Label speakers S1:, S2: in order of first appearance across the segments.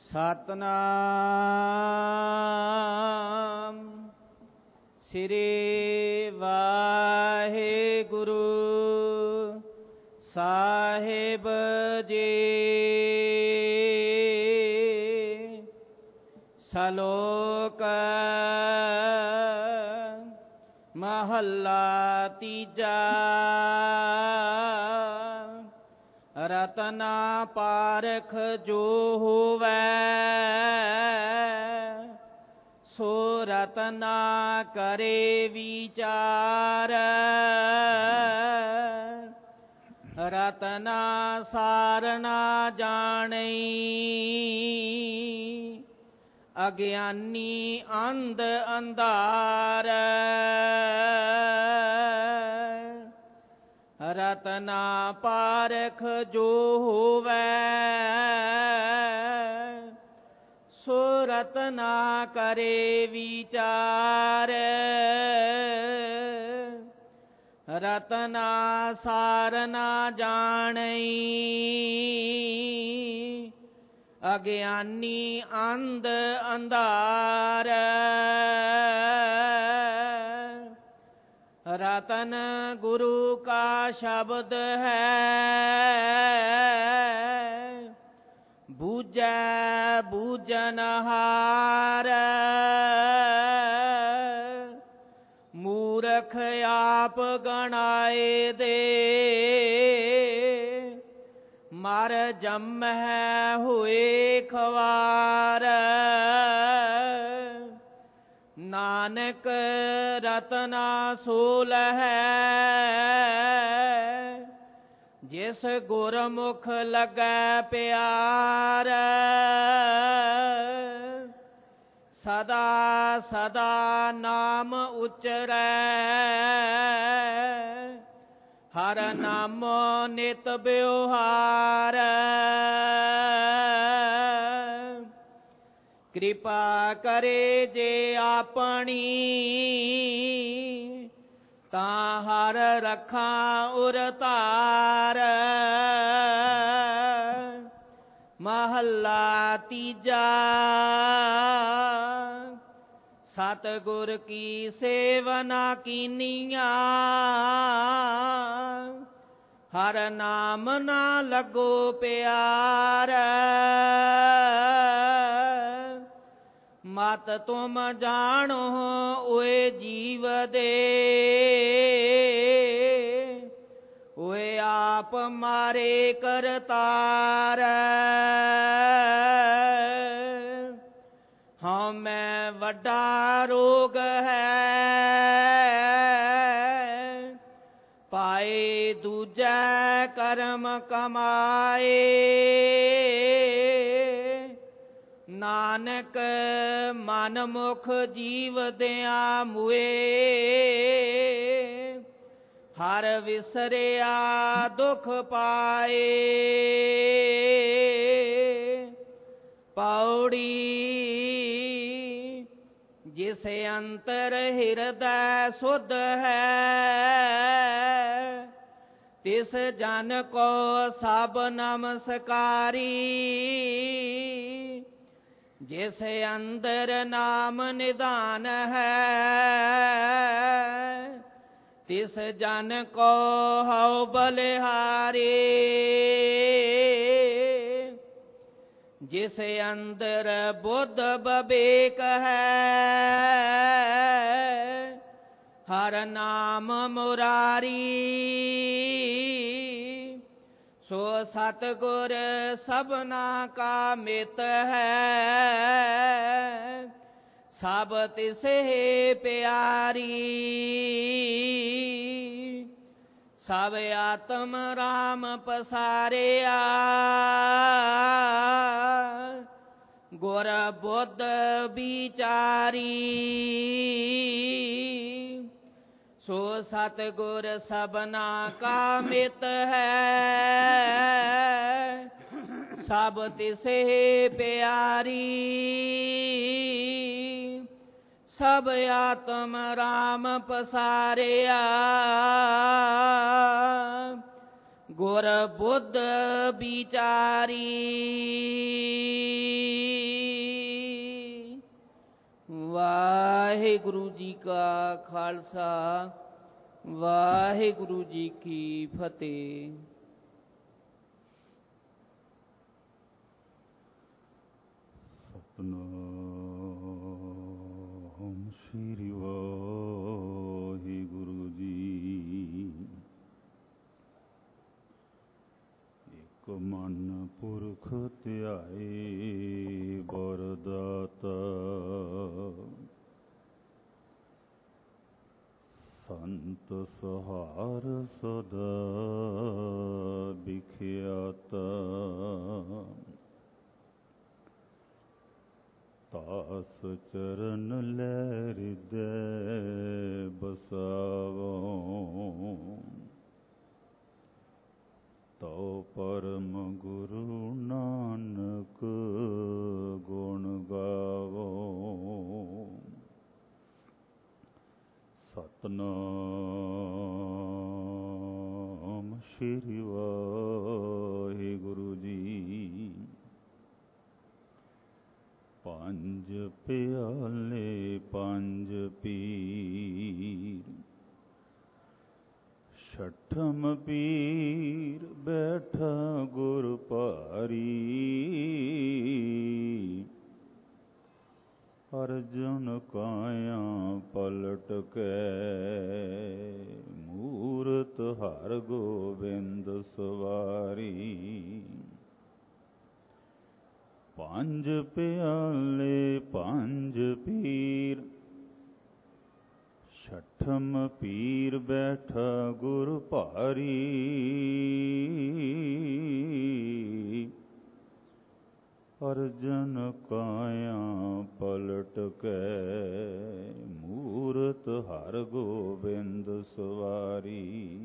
S1: ਸਤਨਾਮ ਸ੍ਰੀ ਵਾਹਿਗੁਰੂ ਸਾਹਿਬ ਜੀ। ਸ਼ਲੋਕ ਮਹੱਲਾ ਤੀਜਾ। ਰਤਨਾ ਪਾਰਖ ਜੋ ਹੋਵੈ, ਸੋ ਰਤਨਾ ਕਰੇ ਵਿਚਾਰ। ਰਤਨਾ ਸਾਰ ਨਾ ਜਾਣਈ, ਅਗਿਆਨੀ ਅੰਧ ਅੰਧਾਰ। ਰਤਨਾ ਪਾਰਖ ਜੋ ਹੋਵੈ, ਸੋ ਰਤਨਾ ਕਰੇ ਵਿਚਾਰ। ਰਤਨਾ ਸਾਰ ਨਾ ਜਾਣਈ, ਅਗਿਆਨੀ ਅੰਧ ਅੰਧਾਰ। ਰਤਨ ਗੁਰੂ ਕਾ ਸ਼ਬਦ ਹੈ, ਬੂਝੈ ਬੂਝਨਹਾਰ। ਮੂਰਖ ਆਪ ਗਣਾਏ ਦੇ, ਮਰ ਜੰਮਹਿ ਹੋਏ ਖਵਾਰ। ਨਾਨਕ ਰਤਨਾ ਸੋ ਲਹੈ, ਜਿਸ ਗੁਰਮੁਖ ਲੱਗੈ ਪਿਆਰ। ਸਦਾ ਸਦਾ ਨਾਮ ਉਚਰੈ, ਹਰ ਨਾਮੋ ਨਿਤ ਬਿਵਹਾਰ। ਕਿਰਪਾ ਕਰੇ ਜੇ ਆਪਣੀ, ਤਾਂ ਹਰ ਰਖਾਂ ਉਰ ਧਾਰ। ਮਹੱਲਾ ਤੀਜਾ। ਸਤਿਗੁਰ ਕੀ ਸੇਵਨਾ ਕੀਨੀਆ, ਹਰ ਨਾਮ ਨਾ ਲੱਗੋ ਪਿਆਰ। ਮਤ ਤੁਮ ਜਾਣੋ ਓਏ ਜੀਵ ਦੇ, ਓਏ ਆਪ ਮਾਰੇ ਕਰਤਾਰ। ਹਉਮੈ ਵੱਡਾ ਰੋਗ ਹੈ, ਪਾਏ ਦੂਜੈ ਕਰਮ ਕਮਾਏ। ਨਾਨਕ ਮਨ ਮੁਖ ਜੀਵਦਿਆਂ ਮੁਏ, ਹਰ ਵਿਸਰਿਆ ਦੁਖ ਪਾਏ। ਪੌੜੀ। ਜਿਸ ਅੰਤਰ ਹਿਰਦੈ ਸੁਧ ਹੈ, ਤਿਸ ਜਨ ਕੋ ਸਭ ਨਮਸਕਾਰੀ। ਜਿਸ ਅੰਦਰ ਨਾਮ ਨਿਧਾਨ ਹੈ, ਤਿਸ ਜਨ ਕੋ ਹਉ ਬਲਿਹਾਰੀ। ਜਿਸ ਅੰਦਰ ਬੁੱਧ ਬਵੇਕ ਹੈ, ਹਰ ਨਾਮ ਮੁਰਾਰੀ। ਸੋ ਸਤਿਗੁਰ ਸਭਨਾ ਕਾ ਮਿਤ ਹੈ, ਸਭ ਤਿਸੇ ਪਿਆਰੀ। ਸਭ ਆਤਮ ਰਾਮ ਪਸਾਰਿਆ, ਗੁਰ ਬੁੱਧ ਵਿਚਾਰੀ। ਸੋ ਸਤਿਗੁਰ ਸਭਨਾ ਕਾ ਮਿਤ ਹੈ, ਸਭ ਤਿਸੇ ਪਿਆਰੀ। ਸਭ ਆਤਮ ਰਾਮ ਪਸਾਰਿਆ, ਗੁਰ ਬੁੱਧ ਵਿਚਾਰੀ। ਵਾਹਿਗੁਰੂ ਜੀ ਕਾ ਖਾਲਸਾ ਵਾਹਿਗੁਰੂ ਜੀ ਕੀ ਫਤਿਹ।
S2: ਸਤਨਾਮ ਸ੍ਰੀ ਵਾਹਿਗੁਰੂ ਜੀ। ਇਕ ਮਨ ਪੁਰਖ ਧਿਆਏ ਬਰਦਾਤਾ, ਸੰਤ ਸਹਾਰ ਸਦਾ ਬਿਖਿਆਤਾ। ਤਾਸ ਚਰਨ ਲੈ ਹਿਰਦੈ ਬਸਾਵੋ, ਤਉ ਪਰਮ ਗੁਰੂ ਨਾਨਕ ਗੁਣ ਗਾਵੋ। ਸਤਨਾਮ ਸ੍ਰੀ ਵਾਹਿਗੁਰੂ ਜੀ। ਪੰਜ ਪਿਆਲੇ ਪੰਜ ਪੀਰ, ਛਠਮ ਪੀਰ ਬੈਠਾ ਗੁਰ ਭਾਰੀ। ਅਰਜੁਨ ਕਾਇਆ ਪਲਟ ਕੇ, ਮੂਰਤ ਹਰ ਗੋਬਿੰਦ ਸਵਾਰੀ। ਪੰਜ ਪਿਆਲੇ ਪੰਜ ਪੀਰ, ਛਠਮ ਪੀਰ ਬੈਠਾ ਗੁਰ ਭਾਰੀ। ਅਰਜਨ ਕਾਇਆ ਪਲਟ ਕੇ, ਮੂਰਤ ਹਰ ਗੋਬਿੰਦ ਸਵਾਰੀ।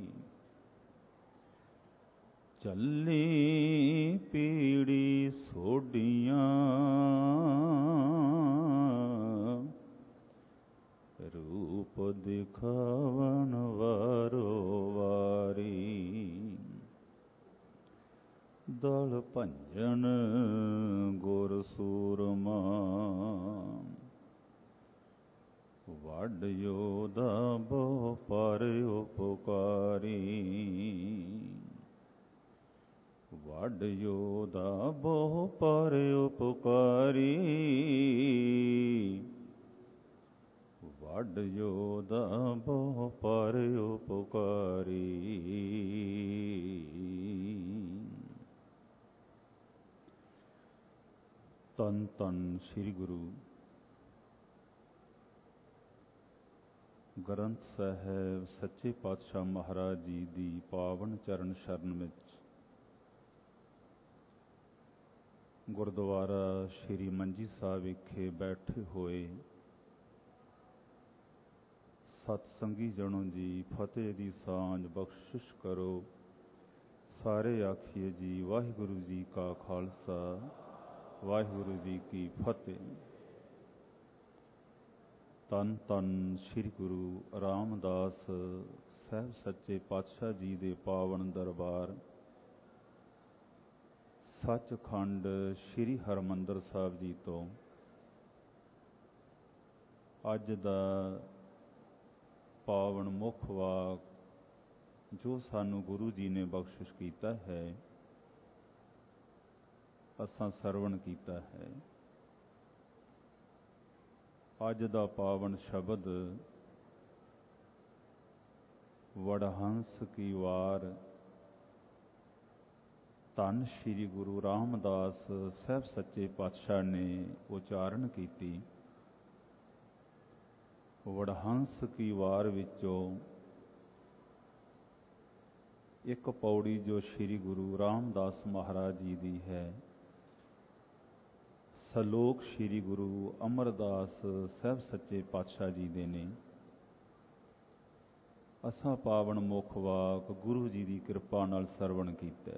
S2: ਚੱਲੀ ਪੀੜੀ ਸੋਢੀਆਂ, ਰੂਪ ਦਿਖਾਵਣ ਵਾਰੋ ਵਾਰੀ। ਦਲ ਭੰਜਨ ਗੁਰ ਸੂਰਮਾ, ਵੱਡ ਯੋਧਾ ਬਹੁ ਪਰ ਉਪਕਾਰੀ। ਵੱਡ ਯੋਧਾ ਬਹੁ ਪਰ ਉਪਕਾਰੀ। ਵੱਡ ਯੋਧਾ ਬਹੁ ਪਰ ਉਪਕਾਰੀ। ਧੰਨ ਧੰਨ ਸ੍ਰੀ ਗੁਰੂ ਗ੍ਰੰਥ ਸਾਹਿਬ ਸੱਚੇ ਪਾਤਸ਼ਾਹ ਮਹਾਰਾਜ ਜੀ ਦੀ ਪਾਵਨ ਚਰਨ ਸ਼ਰਨ ਵਿੱਚ ਗੁਰਦੁਆਰਾ ਸ਼੍ਰੀ ਮੰਜੀ ਸਾਹਿਬ ਵਿਖੇ ਬੈਠੇ ਹੋਏ ਸਤਸੰਗੀ ਜਣੋ ਜੀ, ਫਤਿਹ ਦੀ ਸਾਂਝ ਬਖਸ਼ਿਸ਼ ਕਰੋ। ਸਾਰੇ ਆਖੀਏ ਜੀ ਵਾਹਿਗੁਰੂ ਜੀ ਕਾ ਖਾਲਸਾ ਵਾਹਿਗੁਰੂ ਜੀ ਕੀ ਫਤਿਹ। ਧੰਨ ਧੰਨ ਸ੍ਰੀ ਗੁਰੂ ਰਾਮਦਾਸ ਸਾਹਿਬ ਸੱਚੇ ਪਾਤਸ਼ਾਹ ਜੀ ਦੇ ਪਾਵਨ ਦਰਬਾਰ ਸੱਚਖੰਡ ਸ੍ਰੀ ਹਰਿਮੰਦਰ ਸਾਹਿਬ ਜੀ ਤੋਂ ਅੱਜ ਦਾ ਪਾਵਨ ਮੁੱਖ ਵਾਕ ਜੋ ਸਾਨੂੰ ਗੁਰੂ ਜੀ ਨੇ ਬਖਸ਼ਿਸ਼ ਕੀਤਾ ਹੈ, ਅਸਾਂ ਸਰਵਣ ਕੀਤਾ ਹੈ। ਅੱਜ ਦਾ ਪਾਵਨ ਸ਼ਬਦ ਵਡਹੰਸ ਕੀ ਵਾਰ ਧੰਨ ਸ਼੍ਰੀ ਗੁਰੂ ਰਾਮਦਾਸ ਸਾਹਿਬ ਸੱਚੇ ਪਾਤਸ਼ਾਹ ਨੇ ਉਚਾਰਨ ਕੀਤੀ। ਵਡਹੰਸ ਕੀ ਵਾਰ ਵਿੱਚੋਂ ਇੱਕ ਪੌੜੀ ਜੋ ਸ਼੍ਰੀ ਗੁਰੂ ਰਾਮਦਾਸ ਮਹਾਰਾਜ ਜੀ ਦੀ ਹੈ, ਸਲੋਕ ਸ਼੍ਰੀ ਗੁਰੂ ਅਮਰਦਾਸ ਸਾਹਿਬ ਸੱਚੇ ਪਾਤਸ਼ਾਹ ਜੀ ਦੇ ਨੇ। ਅਸਾਂ ਪਾਵਨ ਮੁੱਖ ਵਾਕ ਗੁਰੂ ਜੀ ਦੀ ਕਿਰਪਾ ਨਾਲ ਸਰਵਣ ਕੀਤਾ।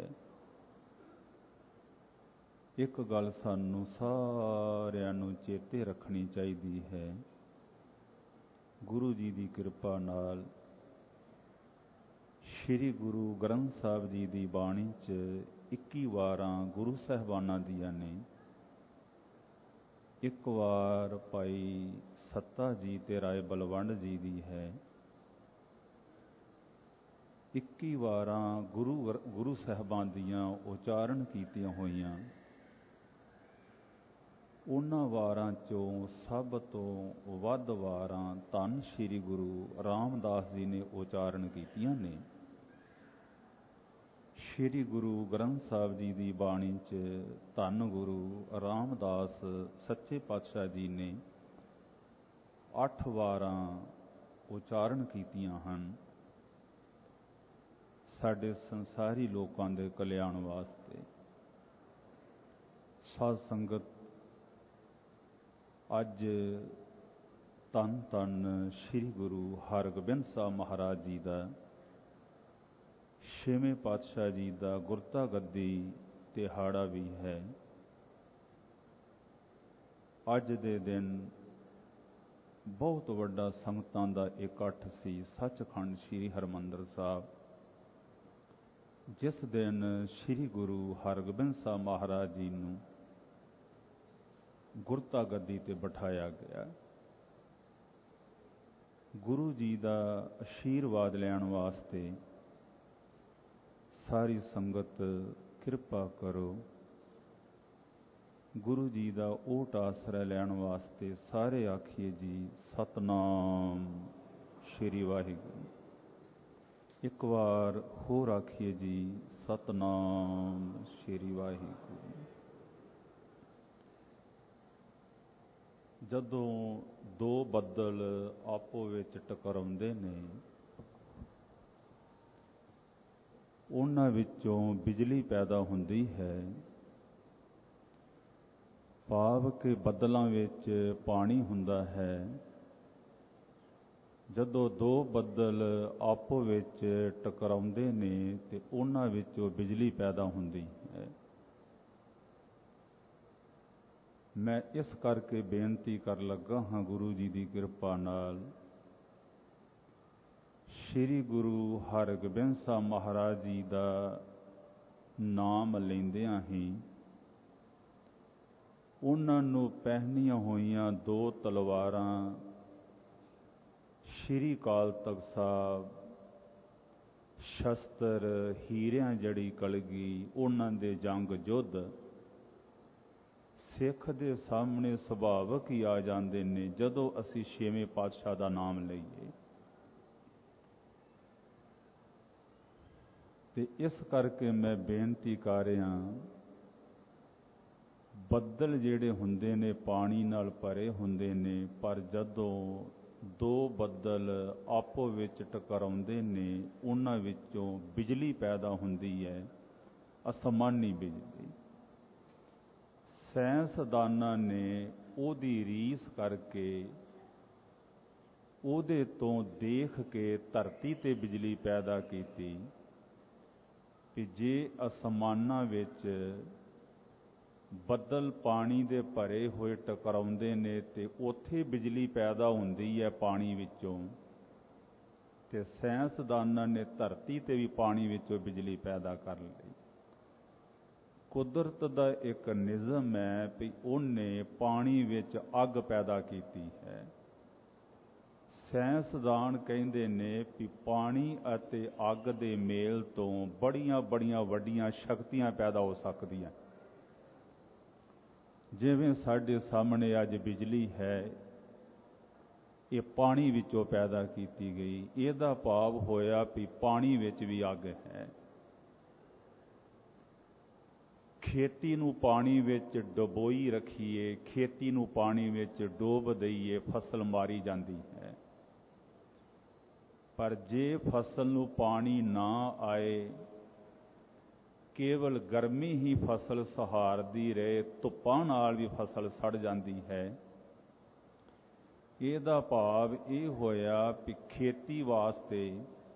S2: ਇੱਕ ਗੱਲ ਸਾਨੂੰ ਸਾਰਿਆਂ ਨੂੰ ਚੇਤੇ ਰੱਖਣੀ ਚਾਹੀਦੀ ਹੈ, ਗੁਰੂ ਜੀ ਦੀ ਕਿਰਪਾ ਨਾਲ ਸ਼੍ਰੀ ਗੁਰੂ ਗ੍ਰੰਥ ਸਾਹਿਬ ਜੀ ਦੀ ਬਾਣੀ 'ਚ 21 ਵਾਰਾਂ ਗੁਰੂ ਸਾਹਿਬਾਨਾਂ ਦੀਆਂ ਨੇ। ਇੱਕ ਵਾਰ ਭਾਈ ਸੱਤਾ ਜੀ ਤੇ ਰਾਏ ਬਲਵੰਡ ਜੀ ਦੀ ਹੈ। 21 ਵਾਰਾਂ ਗੁਰੂ ਸਾਹਿਬਾਨ ਦੀਆਂ ਉਚਾਰਨ ਕੀਤੀਆਂ ਹੋਈਆਂ। ਉਹਨਾਂ ਵਾਰਾਂ 'ਚੋਂ ਸਭ ਤੋਂ ਵੱਧ ਵਾਰਾਂ ਧੰਨ ਸ਼੍ਰੀ ਗੁਰੂ ਰਾਮਦਾਸ ਜੀ ਨੇ ਉਚਾਰਨ ਕੀਤੀਆਂ ਨੇ। ਸ਼੍ਰੀ ਗੁਰੂ ਗ੍ਰੰਥ ਸਾਹਿਬ ਜੀ ਦੀ ਬਾਣੀ 'ਚ ਧੰਨ ਗੁਰੂ ਰਾਮਦਾਸ ਸੱਚੇ ਪਾਤਸ਼ਾਹ ਜੀ ਨੇ 8 ਵਾਰਾਂ ਉਚਾਰਨ ਕੀਤੀਆਂ ਹਨ, ਸਾਡੇ ਸੰਸਾਰੀ ਲੋਕਾਂ ਦੇ ਕਲਿਆਣ ਵਾਸਤੇ। ਸਾਧ ਸੰਗਤ, ਅੱਜ ਧੰਨ ਧੰਨ ਸ਼੍ਰੀ ਗੁਰੂ ਹਰਗੋਬਿੰਦ ਸਾਹਿਬ ਮਹਾਰਾਜ ਜੀ ਦਾ 6ਵੇਂ ਪਾਤਸ਼ਾਹ ਜੀ ਦਾ ਗੁਰਤਾ ਗੱਦੀ ਦਿਹਾੜਾ ਵੀ ਹੈ। ਅੱਜ ਦੇ ਦਿਨ ਬਹੁਤ ਵੱਡਾ ਸੰਗਤਾਂ ਦਾ ਇਕੱਠ ਸੀ ਸੱਚਖੰਡ ਸ੍ਰੀ ਹਰਿਮੰਦਰ ਸਾਹਿਬ, ਜਿਸ ਦਿਨ ਸ਼੍ਰੀ ਗੁਰੂ ਹਰਗੋਬਿੰਦ ਸਾਹਿਬ ਮਹਾਰਾਜ ਜੀ ਨੂੰ ਗੁਰਤਾ ਗੱਦੀ ਤੇ ਬਿਠਾਇਆ ਗਿਆ। ਗੁਰੂ ਜੀ ਦਾ ਆਸ਼ੀਰਵਾਦ ਲੈਣ ਵਾਸਤੇ ਸਾਰੀ ਸੰਗਤ ਕਿਰਪਾ ਕਰੋ। ਗੁਰੂ ਜੀ ਦਾ ਓਟ ਆਸਰਾ ਲੈਣ ਵਾਸਤੇ ਸਾਰੇ ਆਖੀਏ ਜੀ ਸਤਨਾਮ ਸ਼੍ਰੀ ਵਾਹਿਗੁਰੂ। ਇੱਕ ਵਾਰ ਹੋਰ ਆਖੀਏ ਜੀ ਸਤਨਾਮ ਸ਼੍ਰੀ ਵਾਹਿਗੁਰੂ। ਜਦੋਂ ਦੋ ਬੱਦਲ ਆਪੋ ਵਿੱਚ ਟਕਰਾਉਂਦੇ ਨੇ, ਉਹਨਾਂ ਵਿੱਚੋਂ ਬਿਜਲੀ ਪੈਦਾ ਹੁੰਦੀ ਹੈ। ਭਾਵ ਕਿ ਬੱਦਲਾਂ ਵਿੱਚ ਪਾਣੀ ਹੁੰਦਾ ਹੈ। ਜਦੋਂ ਦੋ ਬੱਦਲ ਆਪੋ ਵਿੱਚ ਟਕਰਾਉਂਦੇ ਨੇ ਤੇ ਉਹਨਾਂ ਵਿੱਚੋਂ ਬਿਜਲੀ ਪੈਦਾ ਹੁੰਦੀ ਹੈ। ਮੈਂ ਇਸ ਕਰਕੇ ਬੇਨਤੀ ਕਰਨ ਲੱਗਾ ਹਾਂ, ਗੁਰੂ ਜੀ ਦੀ ਕਿਰਪਾ ਨਾਲ ਸ਼੍ਰੀ ਗੁਰੂ ਹਰਗੋਬਿੰਦ ਸਾਹਿਬ ਮਹਾਰਾਜ ਜੀ ਦਾ ਨਾਮ ਲੈਂਦਿਆਂ ਹੀ ਉਹਨਾਂ ਨੂੰ ਪਹਿਨੀਆਂ ਹੋਈਆਂ 2 ਤਲਵਾਰਾਂ ਸ਼੍ਰੀ ਅਕਾਲ ਤਖ਼ਤ ਸਾਹਿਬ, ਸ਼ਸਤਰ, ਹੀਰਿਆਂ ਜੜੀ ਕਲਗੀ, ਉਹਨਾਂ ਦੇ ਜੰਗ ਯੁੱਧ ਸਿੱਖ ਦੇ ਸਾਹਮਣੇ ਸੁਭਾਵਕ ਹੀ ਆ ਜਾਂਦੇ ਨੇ ਜਦੋਂ ਅਸੀਂ 6ਵੇਂ ਪਾਤਸ਼ਾਹ ਦਾ ਨਾਮ ਲਈਏ। ਤੇ ਇਸ ਕਰਕੇ ਮੈਂ ਬੇਨਤੀ ਕਰ ਰਿਹਾ, ਬੱਦਲ ਜਿਹੜੇ ਹੁੰਦੇ ਨੇ ਪਾਣੀ ਨਾਲ ਭਰੇ ਹੁੰਦੇ ਨੇ, ਪਰ ਜਦੋਂ ਦੋ ਬੱਦਲ ਆਪੋ ਵਿੱਚ ਟਕਰਾਉਂਦੇ ਨੇ ਉਹਨਾਂ ਵਿੱਚੋਂ ਬਿਜਲੀ ਪੈਦਾ ਹੁੰਦੀ ਹੈ, ਅਸਮਾਨੀ ਬਿਜਲੀ। ਸਾਇੰਸਦਾਨਾਂ ਨੇ ਉਹਦੀ ਰੀਸ ਕਰਕੇ ਉਹਦੇ ਤੋਂ ਦੇਖ ਕੇ ਧਰਤੀ 'ਤੇ ਬਿਜਲੀ ਪੈਦਾ ਕੀਤੀ ਕਿ ਜੇ ਅਸਮਾਨਾਂ ਵਿੱਚ ਬੱਦਲ ਪਾਣੀ ਦੇ ਭਰੇ ਹੋਏ ਟਕਰਾਉਂਦੇ ਨੇ ਤੇ ਉੱਥੇ ਬਿਜਲੀ ਪੈਦਾ ਹੁੰਦੀ ਹੈ ਪਾਣੀ ਵਿੱਚੋਂ, ਤੇ ਸਾਇੰਸਦਾਨਾਂ ਨੇ ਧਰਤੀ 'ਤੇ ਵੀ ਪਾਣੀ ਵਿੱਚੋਂ ਬਿਜਲੀ ਪੈਦਾ ਕਰ ਲਈ। ਕੁਦਰਤ ਦਾ ਇੱਕ ਨਿਯਮ ਹੈ ਵੀ ਉਹਨੇ ਪਾਣੀ ਵਿੱਚ ਅੱਗ ਪੈਦਾ ਕੀਤੀ ਹੈ। ਸਾਇੰਸਦਾਨ ਕਹਿੰਦੇ ਨੇ ਵੀ ਪਾਣੀ ਅਤੇ ਅੱਗ ਦੇ ਮੇਲ ਤੋਂ ਬੜੀਆਂ ਵੱਡੀਆਂ ਸ਼ਕਤੀਆਂ ਪੈਦਾ ਹੋ ਸਕਦੀਆਂ। ਜਿਵੇਂ ਸਾਡੇ ਸਾਹਮਣੇ ਅੱਜ ਬਿਜਲੀ ਹੈ, ਇਹ ਪਾਣੀ ਵਿੱਚੋਂ ਪੈਦਾ ਕੀਤੀ ਗਈ। ਇਹਦਾ ਭਾਵ ਹੋਇਆ ਵੀ ਪਾਣੀ ਵਿੱਚ ਵੀ ਅੱਗ ਹੈ। ਖੇਤੀ ਨੂੰ ਪਾਣੀ ਵਿੱਚ ਡੁਬੋਈ ਰੱਖੀਏ, ਖੇਤੀ ਨੂੰ ਪਾਣੀ ਵਿੱਚ ਡੋਬ ਦਈਏ, ਫਸਲ ਮਾਰੀ ਜਾਂਦੀ ਹੈ। ਪਰ ਜੇ ਫਸਲ ਨੂੰ ਪਾਣੀ ਨਾ ਆਏ, ਕੇਵਲ ਗਰਮੀ ਹੀ ਫਸਲ ਸਹਾਰਦੀ ਰਹੇ, ਧੁੱਪਾਂ ਨਾਲ ਵੀ ਫਸਲ ਸੜ ਜਾਂਦੀ ਹੈ। ਇਹਦਾ ਭਾਵ ਇਹ ਹੋਇਆ ਕਿ ਖੇਤੀ ਵਾਸਤੇ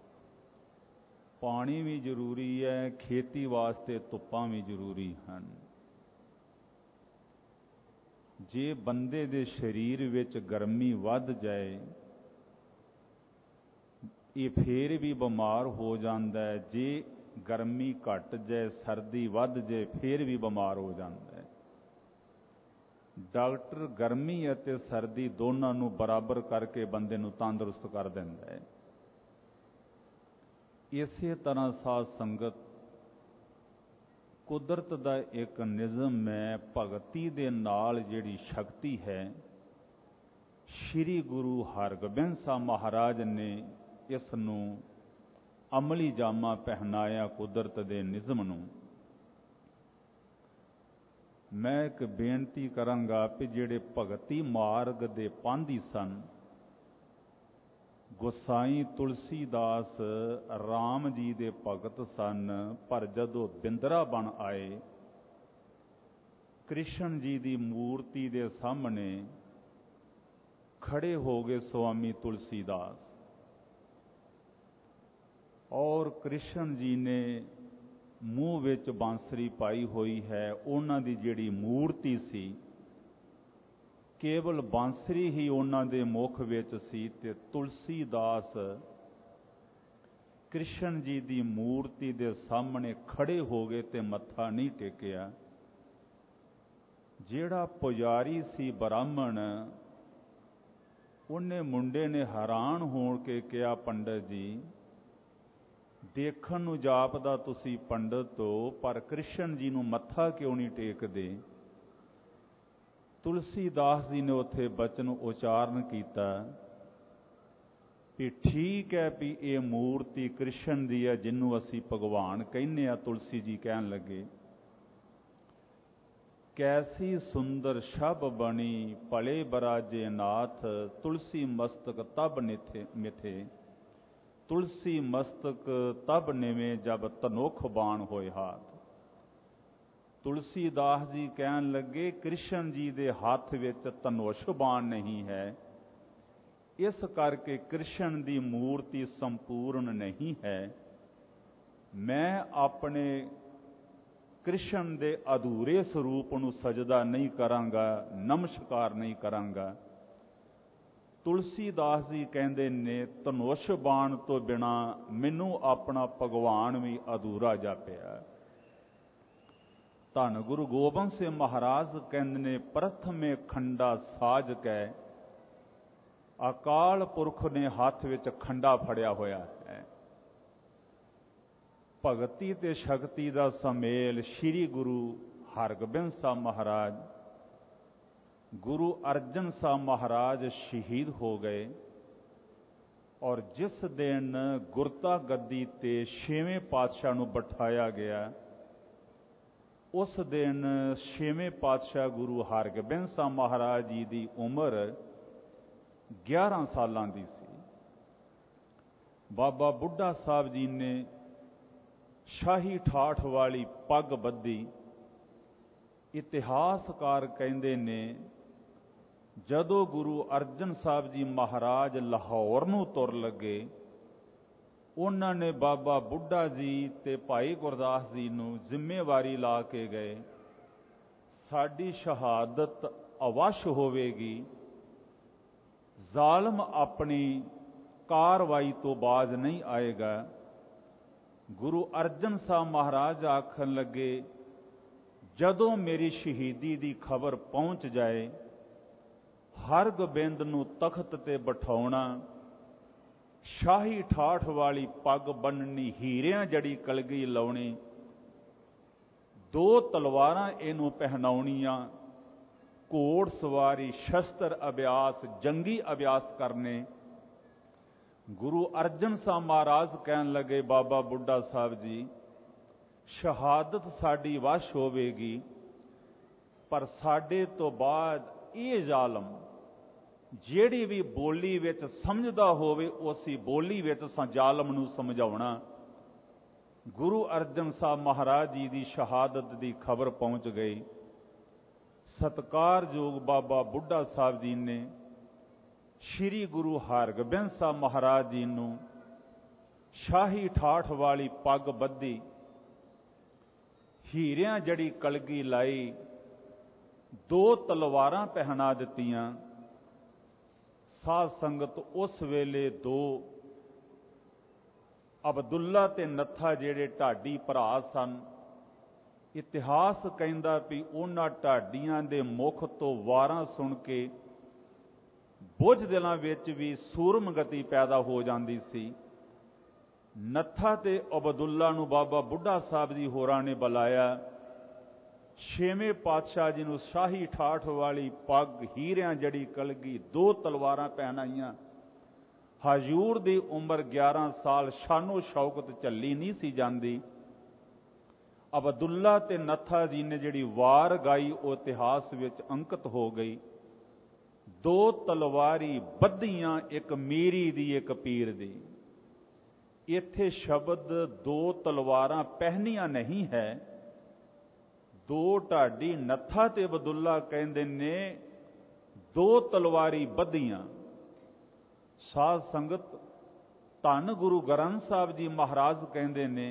S2: ਪਾਣੀ ਵੀ ਜ਼ਰੂਰੀ ਹੈ, ਖੇਤੀ ਵਾਸਤੇ ਧੁੱਪਾਂ ਵੀ ਜ਼ਰੂਰੀ ਹਨ। ਜੇ ਬੰਦੇ ਦੇ ਸਰੀਰ ਵਿੱਚ ਗਰਮੀ ਵੱਧ ਜਾਏ, ਇਹ ਫੇਰ ਵੀ ਬਿਮਾਰ ਹੋ ਜਾਂਦਾ ਹੈ। ਜੇ ਗਰਮੀ ਘਟ ਜਾਏ, ਸਰਦੀ ਵੱਧ ਜਾਏ, ਫੇਰ ਵੀ ਬਿਮਾਰ ਹੋ ਜਾਂਦਾ ਹੈ। ਡਾਕਟਰ ਗਰਮੀ ਅਤੇ ਸਰਦੀ ਦੋਨਾਂ ਨੂੰ ਬਰਾਬਰ ਕਰਕੇ ਬੰਦੇ ਨੂੰ ਤੰਦਰੁਸਤ ਕਰ ਦਿੰਦਾ ਹੈ। ਇਸੇ ਤਰ੍ਹਾਂ ਸਾਧ ਸੰਗਤ ਕੁਦਰਤ ਦਾ ਇੱਕ ਨਿਯਮ ਹੈ। ਭਗਤੀ ਦੇ ਨਾਲ ਜਿਹੜੀ ਸ਼ਕਤੀ ਹੈ, ਸ਼੍ਰੀ ਗੁਰੂ ਹਰਗੋਬਿੰਦ ਸਾਹਿਬ ਮਹਾਰਾਜ ਨੇ ਇਸ ਨੂੰ ਅਮਲੀ ਜਾਮਾ ਪਹਿਨਾਇਆ ਕੁਦਰਤ ਦੇ ਨਿਯਮ ਨੂੰ। ਮੈਂ ਇੱਕ ਬੇਨਤੀ ਕਰਾਂਗਾ ਕਿ ਜਿਹੜੇ ਭਗਤੀ ਮਾਰਗ ਦੇ ਪਾਂਧੀ ਸਨ, ਗੋਸਾਈ ਤੁਲਸੀਦਾਸ ਰਾਮ ਜੀ ਦੇ ਭਗਤ ਸਨ, ਪਰ ਜਦੋਂ ਬਿੰਦਰਾਬਨ ਆਏ ਕ੍ਰਿਸ਼ਨ ਜੀ ਦੀ ਮੂਰਤੀ ਦੇ ਸਾਹਮਣੇ ਖੜੇ ਹੋ ਗਏ ਸਵਾਮੀ ਤੁਲਸੀਦਾਸ, ਔਰ ਕ੍ਰਿਸ਼ਨ ਜੀ ਨੇ ਮੂੰਹ ਵਿੱਚ ਬਾਂਸਰੀ ਪਾਈ ਹੋਈ ਹੈ। ਉਹਨਾਂ ਦੀ ਜਿਹੜੀ ਮੂਰਤੀ ਸੀ, ਕੇਵਲ ਬਾਂਸਰੀ ਹੀ ਉਹਨਾਂ ਦੇ ਮੁਖ ਵਿੱਚ ਸੀ, ਤੇ ਤੁਲਸੀਦਾਸ ਕ੍ਰਿਸ਼ਨ ਜੀ ਦੀ ਮੂਰਤੀ ਦੇ ਸਾਹਮਣੇ ਖੜੇ ਹੋ ਗਏ ਤੇ ਮੱਥਾ ਨਹੀਂ ਟੇਕਿਆ। ਜਿਹੜਾ ਪੁਜਾਰੀ ਸੀ ਬ੍ਰਾਹਮਣ, ਉਹਨੇ ਮੁੰਡੇ ਨੇ ਹੈਰਾਨ ਹੋਣ ਕੇ ਕਿਹਾ, ਪੰਡਤ ਜੀ ਦੇਖਣ ਨੂੰ ਜਾਪਦਾ ਤੁਸੀਂ ਪੰਡਤ ਹੋ, ਪਰ ਕ੍ਰਿਸ਼ਨ ਜੀ ਨੂੰ ਮੱਥਾ ਕਿਉਂ ਨਹੀਂ ਟੇਕਦੇ? ਤੁਲਸੀਦਾਸ ਜੀ ਨੇ ਉੱਥੇ ਬਚਨ ਉਚਾਰਨ ਕੀਤਾ ਵੀ ਠੀਕ ਹੈ ਵੀ ਇਹ ਮੂਰਤੀ ਕ੍ਰਿਸ਼ਨ ਦੀ ਹੈ, ਜਿਹਨੂੰ ਅਸੀਂ ਭਗਵਾਨ ਕਹਿੰਦੇ ਆ। ਤੁਲਸੀ ਜੀ ਕਹਿਣ ਲੱਗੇ, ਕੈਸੀ ਸੁੰਦਰ ਸ਼ਬ ਬਣੀ ਭਲੇ ਬਰਾਜੇ ਨਾਥ, ਤੁਲਸੀ ਮਸਤਕ ਤਬ ਮਿਥੇ, ਤੁਲਸੀ ਮਸਤਕ ਤਬ ਨਿਵੇਂ ਜਬ ਤਨੋਖ ਬਾਣ ਹੋਏ ਹਾਥ। ਤੁਲਸੀਦਾਸ ਜੀ ਕਹਿਣ ਲੱਗੇ, ਕ੍ਰਿਸ਼ਨ ਜੀ ਦੇ ਹੱਥ ਵਿੱਚ ਧਨੁਸ਼ ਬਾਣ ਨਹੀਂ ਹੈ, ਇਸ ਕਰਕੇ ਕ੍ਰਿਸ਼ਨ ਦੀ ਮੂਰਤੀ ਸੰਪੂਰਨ ਨਹੀਂ ਹੈ। ਮੈਂ ਆਪਣੇ ਕ੍ਰਿਸ਼ਨ ਦੇ ਅਧੂਰੇ ਸਰੂਪ ਨੂੰ ਸਜਦਾ ਨਹੀਂ ਕਰਾਂਗਾ, ਨਮਸਕਾਰ ਨਹੀਂ ਕਰਾਂਗਾ। ਤੁਲਸੀਦਾਸ ਜੀ ਕਹਿੰਦੇ ਨੇ, ਧਨੁਸ਼ ਬਾਣ ਤੋਂ ਬਿਨਾ ਮੈਨੂੰ ਆਪਣਾ ਭਗਵਾਨ ਵੀ ਅਧੂਰਾ ਜਾਪਿਆ। ਧੰਨ ਗੁਰੂ ਗੋਬਿੰਦ ਸਿੰਘ ਮਹਾਰਾਜ ਕਹਿੰਦੇ ਨੇ, ਪ੍ਰਥਮੇ ਖੰਡਾ ਸਾਜ ਕੈ, ਅਕਾਲ ਪੁਰਖ ਨੇ ਹੱਥ ਵਿੱਚ ਖੰਡਾ ਫੜਿਆ ਹੋਇਆ ਹੈ। ਭਗਤੀ ਤੇ ਸ਼ਕਤੀ ਦਾ ਸਮੇਲ ਸ੍ਰੀ ਗੁਰੂ ਹਰਗੋਬਿੰਦ ਸਾਹਿਬ ਮਹਾਰਾਜ, ਗੁਰੂ ਅਰਜਨ ਸਾਹਿਬ ਮਹਾਰਾਜ ਸ਼ਹੀਦ ਹੋ ਗਏ, ਔਰ ਜਿਸ ਦਿਨ ਗੁਰਤਾ ਗੱਦੀ ਤੇ 6ਵੇਂ ਪਾਤਸ਼ਾਹ ਨੂੰ ਬਿਠਾਇਆ ਗਿਆ, ਉਸ ਦਿਨ 6ਵੇਂ ਪਾਤਸ਼ਾਹ ਗੁਰੂ ਹਰਗੋਬਿੰਦ ਸਾਹਿਬ ਮਹਾਰਾਜ ਜੀ ਦੀ ਉਮਰ 11 ਸਾਲਾਂ ਦੀ ਸੀ। ਬਾਬਾ ਬੁੱਢਾ ਸਾਹਿਬ ਜੀ ਨੇ ਸ਼ਾਹੀ ਠਾਠ ਵਾਲੀ ਪੱਗ ਬੱਧੀ। ਇਤਿਹਾਸਕਾਰ ਕਹਿੰਦੇ ਨੇ, ਜਦੋਂ ਗੁਰੂ ਅਰਜਨ ਸਾਹਿਬ ਜੀ ਮਹਾਰਾਜ ਲਾਹੌਰ ਨੂੰ ਤੁਰ ਲੱਗੇ, ਉਹਨਾਂ ਨੇ ਬਾਬਾ ਬੁੱਢਾ ਜੀ ਤੇ ਭਾਈ ਗੁਰਦਾਸ ਜੀ ਨੂੰ ਜ਼ਿੰਮੇਵਾਰੀ ਲਾ ਕੇ ਗਏ, ਸਾਡੀ ਸ਼ਹਾਦਤ ਅਵੱਸ਼ ਹੋਵੇਗੀ, ਜ਼ਾਲਮ ਆਪਣੀ ਕਾਰਵਾਈ ਤੋਂ ਬਾਜ਼ ਨਹੀਂ ਆਏਗਾ। ਗੁਰੂ ਅਰਜਨ ਸਾਹਿਬ ਮਹਾਰਾਜ ਆਖਣ ਲੱਗੇ, ਜਦੋਂ ਮੇਰੀ ਸ਼ਹੀਦੀ ਦੀ ਖਬਰ ਪਹੁੰਚ ਜਾਏ, ਹਰਗੋਬਿੰਦ ਨੂੰ ਤਖਤ ਤੇ ਬਿਠਾਉਣਾ, ਸ਼ਾਹੀ ਠਾਠ ਵਾਲੀ ਪੱਗ ਬੰਨਣੀ, ਹੀਰਿਆਂ ਜੜੀ ਕਲਗੀ ਲਾਉਣੀ, 2 ਤਲਵਾਰਾਂ ਇਹਨੂੰ ਪਹਿਨਾਉਣੀਆਂ, ਘੋੜ ਸਵਾਰੀ, ਸ਼ਸਤਰ ਅਭਿਆਸ, ਜੰਗੀ ਅਭਿਆਸ ਕਰਨੇ। ਗੁਰੂ ਅਰਜਨ ਸਾਹਿਬ ਮਹਾਰਾਜ ਕਹਿਣ ਲੱਗੇ, ਬਾਬਾ ਬੁੱਢਾ ਸਾਹਿਬ ਜੀ, ਸ਼ਹਾਦਤ ਸਾਡੀ ਵਸ਼ ਹੋਵੇਗੀ, ਪਰ ਸਾਡੇ ਤੋਂ ਬਾਅਦ ਇਹ ਜ਼ਾਲਮ ਜਿਹੜੀ ਵੀ ਬੋਲੀ ਵਿੱਚ ਸਮਝਦਾ ਹੋਵੇ, ਉਸੇ ਬੋਲੀ ਵਿੱਚ ਜ਼ਾਲਮ ਨੂੰ ਸਮਝਾਉਣਾ। ਗੁਰੂ ਅਰਜਨ ਸਾਹਿਬ ਮਹਾਰਾਜ ਜੀ ਦੀ ਸ਼ਹਾਦਤ ਦੀ ਖਬਰ ਪਹੁੰਚ ਗਈ। ਸਤਿਕਾਰਯੋਗ ਬਾਬਾ ਬੁੱਢਾ ਸਾਹਿਬ ਜੀ ਨੇ ਸ੍ਰੀ ਗੁਰੂ ਹਰਗੋਬਿੰਦ ਸਾਹਿਬ ਮਹਾਰਾਜ ਜੀ ਨੂੰ ਸ਼ਾਹੀ ਠਾਠ ਵਾਲੀ ਪੱਗ ਬੱਧੀ, ਹੀਰਿਆਂ ਜੜੀ ਕਲਗੀ ਲਾਈ, 2 ਤਲਵਾਰਾਂ ਪਹਿਨਾ ਦਿੱਤੀਆਂ। ਸਾਧ ਸੰਗਤ ਉਸ ਵੇਲੇ 2 ਅਬਦੁੱਲਾ ਤੇ ਨੱਥਾ ਜਿਹੜੇ ਢਾਡੀ ਭਰਾ ਸਨ, ਇਤਿਹਾਸ ਕਹਿੰਦਾ ਵੀ ਉਹਨਾਂ ਢਾਡੀਆਂ ਦੇ ਮੁਖ ਤੋਂ ਵਾਰਾਂ ਸੁਣ ਕੇ ਬੁੱਝ ਦਿਲਾਂ ਵਿੱਚ ਵੀ ਸੂਰਮਗਤੀ ਪੈਦਾ ਹੋ ਜਾਂਦੀ ਸੀ। ਨੱਥਾ ਤੇ ਅਬਦੁੱਲਾ ਨੂੰ ਬਾਬਾ ਬੁੱਢਾ ਸਾਹਿਬ ਜੀ ਹੋਰਾਂ ਨੇ ਬੁਲਾਇਆ। ਛੇਵੇਂ ਪਾਤਸ਼ਾਹ ਜੀ ਨੂੰ ਸ਼ਾਹੀ ਠਾਠ ਵਾਲੀ ਪੱਗ, ਹੀਰਿਆਂ ਜੜੀ ਕਲਗੀ, 2 ਤਲਵਾਰਾਂ ਪਹਿਨਾਈਆਂ। ਹਜ਼ੂਰ ਦੀ ਉਮਰ 11 ਸਾਲ, ਸ਼ਾਨੋ ਸ਼ੌਕਤ ਝੱਲੀ ਨਹੀਂ ਸੀ ਜਾਂਦੀ। ਅਬਦੁੱਲਾ ਤੇ ਨੱਥਾ ਜੀ ਨੇ ਜਿਹੜੀ ਵਾਰ ਗਾਈ ਉਹ ਇਤਿਹਾਸ ਵਿੱਚ ਅੰਕਿਤ ਹੋ ਗਈ। 2 ਤਲਵਾਰੀ ਬੱਧੀਆਂ, ਇੱਕ ਮੀਰੀ ਦੀ ਇੱਕ ਪੀਰ ਦੀ। ਇੱਥੇ ਸ਼ਬਦ 2 ਤਲਵਾਰਾਂ ਪਹਿਨੀਆਂ ਨਹੀਂ ਹੈ। 2 ਢਾਡੀ ਨੱਥਾ ਤੇ ਅਬਦੁੱਲਾ ਕਹਿੰਦੇ ਨੇ 2 ਤਲਵਾਰੀ ਬੱਧੀਆਂ। ਸਾਧ ਸੰਗਤ, ਧੰਨ ਗੁਰੂ ਗ੍ਰੰਥ ਸਾਹਿਬ ਜੀ ਮਹਾਰਾਜ ਕਹਿੰਦੇ ਨੇ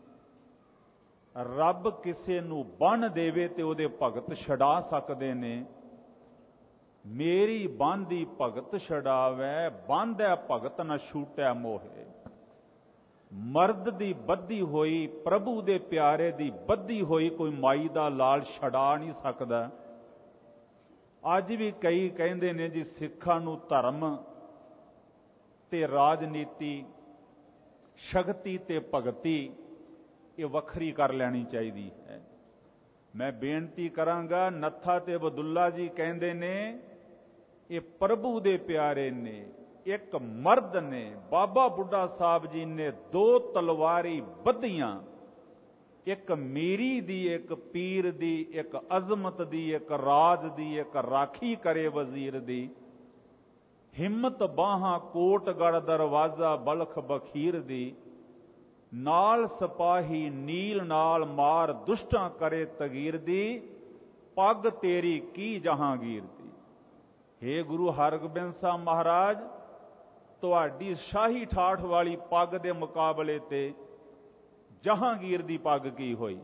S2: ਰੱਬ ਕਿਸੇ ਨੂੰ ਬੰਨ੍ਹ ਦੇਵੇ ਤੇ ਉਹਦੇ ਭਗਤ ਛਡਾ ਸਕਦੇ ਨੇ। ਮੇਰੀ ਬਾਂਦੀ ਭਗਤ ਛਡਾਵੈ, ਬਾਂਧੈ ਭਗਤ ਨ ਛੂਟੈ ਮੋਹੇ। ਮਰਦ ਦੀ ਬੱਧੀ ਹੋਈ, ਪ੍ਰਭੂ ਦੇ ਪਿਆਰੇ ਦੀ ਬੱਧੀ ਹੋਈ ਕੋਈ ਮਾਈ ਦਾ ਲਾਲ ਛਡਾ ਨਹੀਂ ਸਕਦਾ। ਅੱਜ ਵੀ ਕਈ ਕਹਿੰਦੇ ਨੇ ਜੀ ਸਿੱਖਾਂ ਨੂੰ ਧਰਮ ਤੇ ਰਾਜਨੀਤੀ, ਸ਼ਕਤੀ ਤੇ ਭਗਤੀ ਇਹ ਵੱਖਰੀ ਕਰ ਲੈਣੀ ਚਾਹੀਦੀ ਹੈ। ਮੈਂ ਬੇਨਤੀ ਕਰਾਂਗਾ, ਨੱਥਾ ਤੇ ਅਬਦੁੱਲਾ ਜੀ ਕਹਿੰਦੇ ਨੇ ਇਹ ਪ੍ਰਭੂ ਦੇ ਪਿਆਰੇ ਨੇ, ਇੱਕ ਮਰਦ ਨੇ। ਬਾਬਾ ਬੁੱਢਾ ਸਾਹਿਬ ਜੀ ਨੇ 2 ਤਲਵਾਰੀ ਬੱਧੀਆਂ, ਇੱਕ ਮੀਰੀ ਦੀ, ਇੱਕ ਪੀਰ ਦੀ, ਇੱਕ ਅਜ਼ਮਤ ਦੀ, ਇੱਕ ਰਾਜ ਦੀ, ਇੱਕ ਰਾਖੀ ਕਰੇ ਵਜ਼ੀਰ ਦੀ। ਹਿੰਮਤ ਬਾਹਾਂ ਕੋਟਗੜ ਦਰਵਾਜ਼ਾ ਬਲਖ ਬਖੀਰ ਦੀ। ਨਾਲ ਸਿਪਾਹੀ ਨੀਲ ਨਾਲ ਮਾਰ ਦੁਸ਼ਟਾਂ ਕਰੇ ਤਗੀਰ ਦੀ। ਪੱਗ ਤੇਰੀ ਕੀ ਜਹਾਂਗੀਰ ਦੀ। ਹੇ ਗੁਰੂ ਹਰਗੋਬਿੰਦ ਸਾਹਿਬ ਮਹਾਰਾਜ, ਤੁਹਾਡੀ ਸ਼ਾਹੀ ਠਾਠ ਵਾਲੀ ਪੱਗ ਦੇ ਮੁਕਾਬਲੇ ਤੇ ਜਹਾਂਗੀਰ ਦੀ ਪੱਗ ਕੀ ਹੋਈ।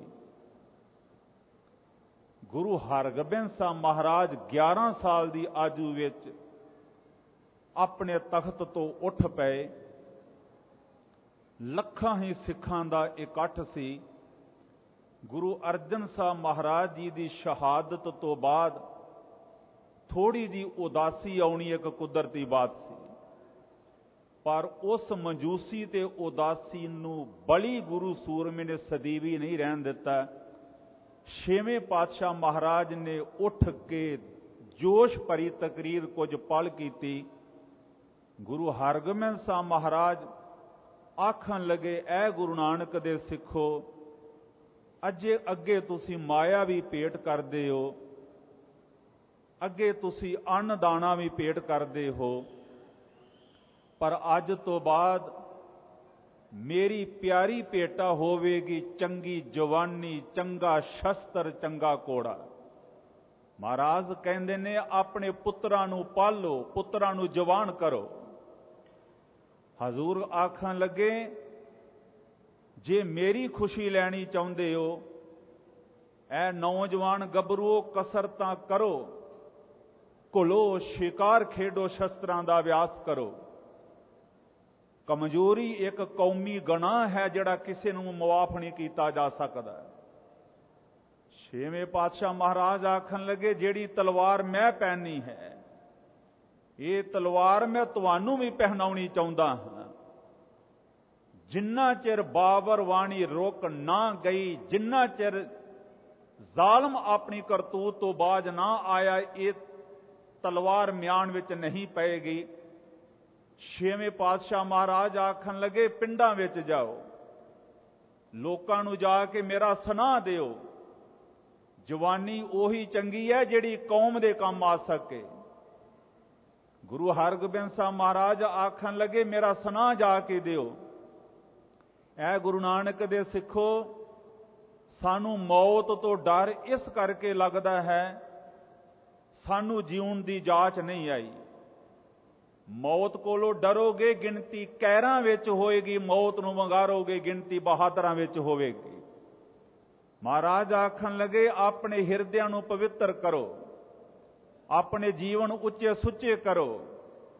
S2: ਗੁਰੂ ਹਰਗੋਬਿੰਦ ਸਾਹਿਬ ਮਹਾਰਾਜ 11 ਸਾਲ ਦੀ ਆਜੂ ਵਿੱਚ ਆਪਣੇ ਤਖਤ ਤੋਂ ਉੱਠ ਪਏ। ਲੱਖਾਂ ਹੀ ਸਿੱਖਾਂ ਦਾ ਇਕੱਠ ਸੀ। ਗੁਰੂ ਅਰਜਨ ਸਾਹਿਬ ਮਹਾਰਾਜ ਜੀ ਦੀ ਸ਼ਹਾਦਤ ਤੋਂ ਬਾਅਦ ਥੋੜੀ ਜੀ ਉਦਾਸੀ ਆਉਣੀ ਇੱਕ ਕੁਦਰਤੀ ਬਾਤ ਸੀ, ਪਰ ਉਸ ਮਜੂਸੀ ਤੇ ਉਦਾਸੀ ਨੂੰ ਬਲੀ ਗੁਰੂ ਸੂਰਮੇ ਨੇ ਸਦੀਵੀ ਨਹੀਂ ਰਹਿਣ ਦਿੱਤਾ। ਛੇਵੇਂ ਪਾਤਸ਼ਾਹ ਮਹਾਰਾਜ ਨੇ ਉੱਠ ਕੇ ਜੋਸ਼ ਭਰੀ ਤਕਰੀਰ ਕੁਝ ਪਲ ਕੀਤੀ। ਗੁਰੂ ਹਰਗੋਬਿੰਦ ਸਾਹਿਬ ਮਹਾਰਾਜ ਆਖਣ ਲੱਗੇ, ਐ ਗੁਰੂ ਨਾਨਕ ਦੇ ਸਿੱਖੋ, ਅੱਗੇ ਤੁਸੀਂ ਮਾਇਆ ਵੀ ਭੇਟ ਕਰਦੇ ਹੋ, ਅੱਗੇ ਤੁਸੀਂ ਅੰਨ ਦਾਣਾ ਵੀ ਭੇਟ ਕਰਦੇ ਹੋ, ਪਰ ਅੱਜ ਤੋਂ ਬਾਅਦ ਮੇਰੀ ਪਿਆਰੀ ਭੇਟਾ ਹੋਵੇਗੀ ਚੰਗੀ ਜਵਾਨੀ, ਚੰਗਾ ਸ਼ਸਤਰ, ਚੰਗਾ ਕੋੜਾ। ਮਹਾਰਾਜ ਕਹਿੰਦੇ ਨੇ ਆਪਣੇ ਪੁੱਤਰਾਂ ਨੂੰ ਪਾਲੋ, ਪੁੱਤਰਾਂ ਨੂੰ ਜਵਾਨ ਕਰੋ। ਹਜ਼ੂਰ ਆਖਣ ਲੱਗੇ, ਜੇ ਮੇਰੀ ਖੁਸ਼ੀ ਲੈਣੀ ਚਾਹੁੰਦੇ ਹੋ, ਐ ਨੌਜਵਾਨ ਗੱਭਰੂਓ ਕਸਰਤਾਂ ਕਰੋ, ਘੁਲੋ, ਸ਼ਿਕਾਰ ਖੇਡੋ, ਸ਼ਸਤਰਾਂ ਦਾ ਅਭਿਆਸ ਕਰੋ। ਕਮਜ਼ੋਰੀ ਇੱਕ ਕੌਮੀ ਗੁਨਾਹ ਹੈ ਜਿਹੜਾ ਕਿਸੇ ਨੂੰ ਮੁਆਫ ਨਹੀਂ ਕੀਤਾ ਜਾ ਸਕਦਾ। ਛੇਵੇਂ ਪਾਤਸ਼ਾਹ ਮਹਾਰਾਜ ਆਖਣ ਲੱਗੇ, ਜਿਹੜੀ ਤਲਵਾਰ ਮੈਂ ਪਹਿਨੀ ਹੈ, ਇਹ ਤਲਵਾਰ ਮੈਂ ਤੁਹਾਨੂੰ ਵੀ ਪਹਿਨਾਉਣੀ ਚਾਹੁੰਦਾ ਹਾਂ। ਜਿੰਨਾ ਚਿਰ ਬਾਬਰ ਵਾਣੀ ਰੁਕ ਨਾ ਗਈ, ਜਿੰਨਾ ਚਿਰ ਜ਼ਾਲਮ ਆਪਣੀ ਕਰਤੂਤ ਤੋਂ ਬਾਜ ਨਾ ਆਇਆ, ਇਹ ਤਲਵਾਰ ਮਿਆਨ ਵਿੱਚ ਨਹੀਂ ਪਏਗੀ। ਛੇਵੇਂ ਪਾਤਸ਼ਾਹ ਮਹਾਰਾਜ ਆਖਣ ਲੱਗੇ, ਪਿੰਡਾਂ ਵਿੱਚ ਜਾਓ, ਲੋਕਾਂ ਨੂੰ ਜਾ ਕੇ ਮੇਰਾ ਸੁਨਾਹ ਦਿਓ। ਜਵਾਨੀ ਉਹੀ ਚੰਗੀ ਹੈ ਜਿਹੜੀ ਕੌਮ ਦੇ ਕੰਮ ਆ ਸਕੇ। ਗੁਰੂ ਹਰਗੋਬਿੰਦ ਸਾਹਿਬ ਮਹਾਰਾਜ ਆਖਣ ਲੱਗੇ, ਮੇਰਾ ਸੁਨਾਹ ਜਾ ਕੇ ਦਿਓ। ਐ ਗੁਰੂ ਨਾਨਕ ਦੇ ਸਿੱਖੋ, ਸਾਨੂੰ ਮੌਤ ਤੋਂ ਡਰ ਇਸ ਕਰਕੇ ਲੱਗਦਾ ਹੈ, ਸਾਨੂੰ ਜਿਉਣ ਦੀ ਜਾਚ ਨਹੀਂ ਆਈ। ਮੌਤ ਕੋਲੋਂ ਡਰੋਗੇ, ਗਿਣਤੀ ਕਹਿਰਾਂ ਵਿੱਚ ਹੋਏਗੀ, ਮੌਤ ਨੂੰ ਵੰਗਾਰੋਗੇ, ਗਿਣਤੀ ਬਹਾਦਰਾਂ ਵਿੱਚ ਹੋਵੇਗੀ। ਮਹਾਰਾਜ ਆਖਣ ਲੱਗੇ, ਆਪਣੇ ਹਿਰਦਿਆਂ ਨੂੰ ਪਵਿੱਤਰ ਕਰੋ, ਆਪਣੇ ਜੀਵਨ ਉੱਚੇ ਸੁੱਚੇ ਕਰੋ।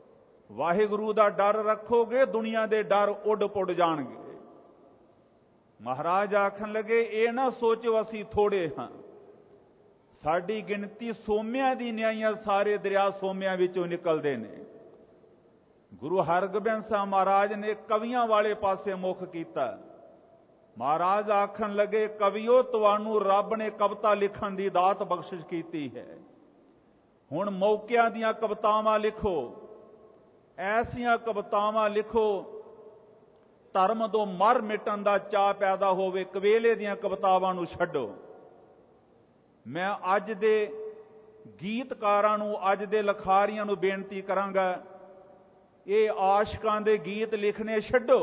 S2: ਵਾਹਿਗੁਰੂ ਦਾ ਡਰ ਰੱਖੋਗੇ, ਦੁਨੀਆ ਦੇ ਡਰ ਉੱਡ ਪੁੱਡ ਜਾਣਗੇ। ਮਹਾਰਾਜ ਆਖਣ ਲੱਗੇ, ਇਹ ਨਾ ਸੋਚੋ ਅਸੀਂ ਥੋੜੇ ਹਾਂ, ਸਾਡੀ ਗਿਣਤੀ ਸੋਮਿਆਂ ਦੀ ਨਿਆਈਆਂ, ਸਾਰੇ ਦਰਿਆ ਸੋਮਿਆਂ ਵਿੱਚੋਂ ਨਿਕਲਦੇ ਨੇ। ਗੁਰੂ ਹਰਗੋਬਿੰਦ ਸਾਹਿਬ ਮਹਾਰਾਜ ਨੇ ਕਵੀਆਂ ਵਾਲੇ ਪਾਸੇ ਮੁੱਖ ਕੀਤਾ। ਮਹਾਰਾਜ ਆਖਣ ਲੱਗੇ, ਕਵਿਓ ਤੁਹਾਨੂੰ ਰੱਬ ਨੇ ਕਵਿਤਾ ਲਿਖਣ ਦੀ ਦਾਤ ਬਖਸ਼ਿਸ਼ ਕੀਤੀ ਹੈ। ਹੁਣ ਮੌਕਿਆਂ ਦੀਆਂ ਕਵਿਤਾਵਾਂ ਲਿਖੋ, ਐਸੀਆਂ ਕਵਿਤਾਵਾਂ ਲਿਖੋ ਧਰਮ ਤੋਂ ਮਰ ਮਿਟਣ ਦਾ ਚਾਅ ਪੈਦਾ ਹੋਵੇ। ਕਵੇਲੇ ਦੀਆਂ ਕਵਿਤਾਵਾਂ ਨੂੰ ਛੱਡੋ। ਮੈਂ ਅੱਜ ਦੇ ਗੀਤਕਾਰਾਂ ਨੂੰ, ਅੱਜ ਦੇ ਲਿਖਾਰੀਆਂ ਨੂੰ ਬੇਨਤੀ ਕਰਾਂਗਾ, ਇਹ ਆਸ਼ਕਾਂ ਦੇ ਗੀਤ ਲਿਖਣੇ ਛੱਡੋ।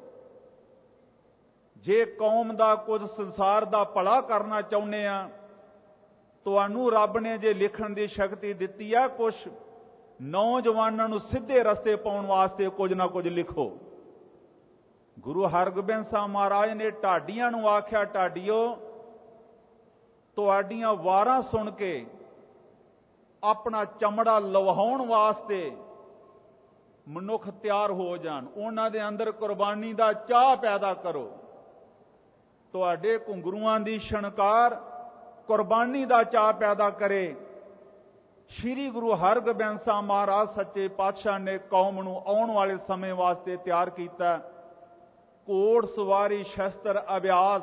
S2: ਜੇ ਕੌਮ ਦਾ, ਕੁਝ ਸੰਸਾਰ ਦਾ ਭਲਾ ਕਰਨਾ ਚਾਹੁੰਦੇ ਆ, ਤੁਹਾਨੂੰ ਰੱਬ ਨੇ ਜੇ ਲਿਖਣ ਦੀ ਸ਼ਕਤੀ ਦਿੱਤੀ ਆ, ਕੁਝ ਨੌਜਵਾਨਾਂ ਨੂੰ ਸਿੱਧੇ ਰਸਤੇ ਪਾਉਣ ਵਾਸਤੇ ਕੁਝ ਨਾ ਕੁਝ ਲਿਖੋ। ਗੁਰੂ ਹਰਗੋਬਿੰਦ ਸਾਹਿਬ ਮਹਾਰਾਜ ਨੇ ਢਾਡੀਆਂ ਨੂੰ ਆਖਿਆ, ਢਾਡੀਓ ਤੁਹਾਡੀਆਂ ਵਾਰਾਂ ਸੁਣ ਕੇ ਆਪਣਾ ਚਮੜਾ ਲਵਾਉਣ ਵਾਸਤੇ ਮਨੁੱਖ ਤਿਆਰ ਹੋ ਜਾਣ, ਉਹਨਾਂ ਦੇ ਅੰਦਰ ਕੁਰਬਾਨੀ ਦਾ ਚਾਹ ਪੈਦਾ ਕਰੋ। ਤੁਹਾਡੇ ਘੁੰਗਰੂਆਂ ਦੀ ਛਣਕਾਰ ਕੁਰਬਾਨੀ ਦਾ ਚਾਹ ਪੈਦਾ ਕਰੇ। ਸ੍ਰੀ ਗੁਰੂ ਹਰਗੋਬਿੰਦ ਸਾਹਿਬ ਮਹਾਰਾਜ ਸੱਚੇ ਪਾਤਸ਼ਾਹ ਨੇ ਕੌਮ ਨੂੰ ਆਉਣ ਵਾਲੇ ਸਮੇਂ ਵਾਸਤੇ ਤਿਆਰ ਕੀਤਾ। ਘੋੜ ਸਵਾਰੀ, ਸ਼ਸਤਰ ਅਭਿਆਸ,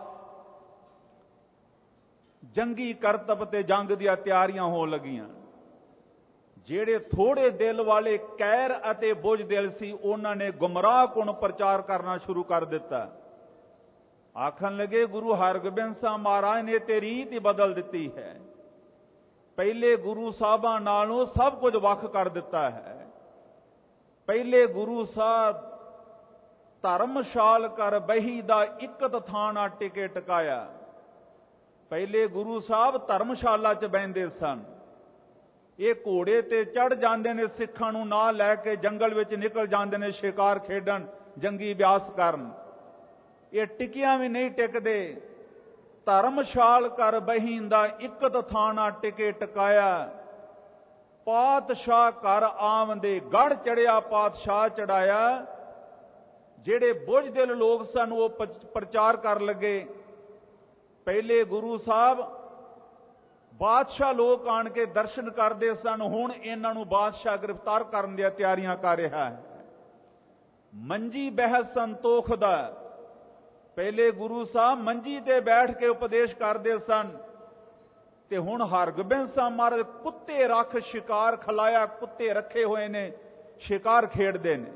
S2: ਜੰਗੀ ਕਰਤੱਵ ਤੇ ਜੰਗ ਦੀਆਂ ਤਿਆਰੀਆਂ ਹੋਣ ਲੱਗੀਆਂ। ਜਿਹੜੇ ਥੋੜੇ ਦਿਲ ਵਾਲੇ ਕੈਰ ਅਤੇ ਬੁਝ ਦਿਲ ਸੀ, ਉਹਨਾਂ ਨੇ ਗੁੰਮਰਾਹ ਕੁਣ ਪ੍ਰਚਾਰ ਕਰਨਾ ਸ਼ੁਰੂ ਕਰ ਦਿੱਤਾ। ਆਖਣ ਲੱਗੇ, ਗੁਰੂ ਹਰਗੋਬਿੰਦ ਸਾਹਿਬ ਮਹਾਰਾਜ ਨੇ ਤੇ ਰੀਤ ਹੀ ਬਦਲ ਦਿੱਤੀ ਹੈ। ਪਹਿਲੇ ਗੁਰੂ ਸਾਹਿਬਾਂ ਨਾਲੋਂ ਸਭ ਕੁਝ ਵੱਖ ਕਰ ਦਿੱਤਾ ਹੈ। ਪਹਿਲੇ ਗੁਰੂ ਸਾਹਿਬ ਧਰਮਸ਼ਾਲ ਕਰ ਬਹੀ ਦਾ ਇਕਤ ਥਾਣਾ ਟਿਕੇ ਟਿਕਾਇਆ। ਪਹਿਲੇ ਗੁਰੂ ਸਾਹਿਬ ਧਰਮਸ਼ਾਲਾ 'ਚ ਬਹਿੰਦੇ ਸਨ। ਇਹ ਘੋੜੇ ਤੇ ਚੜ ਜਾਂਦੇ ਨੇ, ਸਿੱਖਾਂ ਨੂੰ ਨਾਲ ਲੈ ਕੇ ਜੰਗਲ ਵਿੱਚ ਨਿਕਲ ਜਾਂਦੇ ਨੇ ਸ਼ਿਕਾਰ ਖੇਡਣ, ਜੰਗੀ ਅਭਿਆਸ ਕਰਨ। ਇਹ ਟਿਕਿਆਂ ਵੀ ਨਹੀਂ ਟਿਕਦੇ। ਧਰਮਸ਼ਾਲ ਕਰ ਬਹੀ ਦਾ ਇਕਤ ਥਾਣਾ ਟਿਕੇ ਟਿਕਾਇਆ। ਪਾਤਸ਼ਾਹ ਘਰ ਆਵੰਦੇ, ਗੜ ਚੜਿਆ ਪਾਤਸ਼ਾਹ ਚੜਾਇਆ। ਜਿਹੜੇ ਬੁਝਦਿਲ ਲੋਕ ਸਨ ਉਹ ਪ੍ਰਚਾਰ ਕਰਨ ਲੱਗੇ। ਪਹਿਲੇ ਗੁਰੂ ਸਾਹਿਬ ਬਾਦਸ਼ਾਹ ਲੋਕ ਆਣ ਕੇ ਦਰਸ਼ਨ ਕਰਦੇ ਸਨ, ਹੁਣ ਇਹਨਾਂ ਨੂੰ ਬਾਦਸ਼ਾਹ ਗ੍ਰਿਫਤਾਰ ਕਰਨ ਦੀਆਂ ਤਿਆਰੀਆਂ ਕਰ ਰਿਹਾ ਹੈ। ਮੰਜੀ ਬਹਿਸ ਸੰਤੋਖ ਦਾ। ਪਹਿਲੇ ਗੁਰੂ ਸਾਹਿਬ ਮੰਜੀ ਤੇ ਬੈਠ ਕੇ ਉਪਦੇਸ਼ ਕਰਦੇ ਸਨ, ਤੇ ਹੁਣ ਹਰਗੋਬਿੰਦ ਸਾਹਿਬ ਮਹਾਰਾਜ ਕੁੱਤੇ ਰੱਖ ਸ਼ਿਕਾਰ ਖਲਾਇਆ, ਕੁੱਤੇ ਰੱਖੇ ਹੋਏ ਨੇ, ਸ਼ਿਕਾਰ ਖੇਡਦੇ ਨੇ।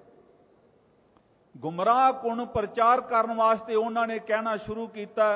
S2: ਗੁੰਮਰਾਹ ਕੁਣ ਪ੍ਰਚਾਰ ਕਰਨ ਵਾਸਤੇ ਉਹਨਾਂ ਨੇ ਕਹਿਣਾ ਸ਼ੁਰੂ ਕੀਤਾ,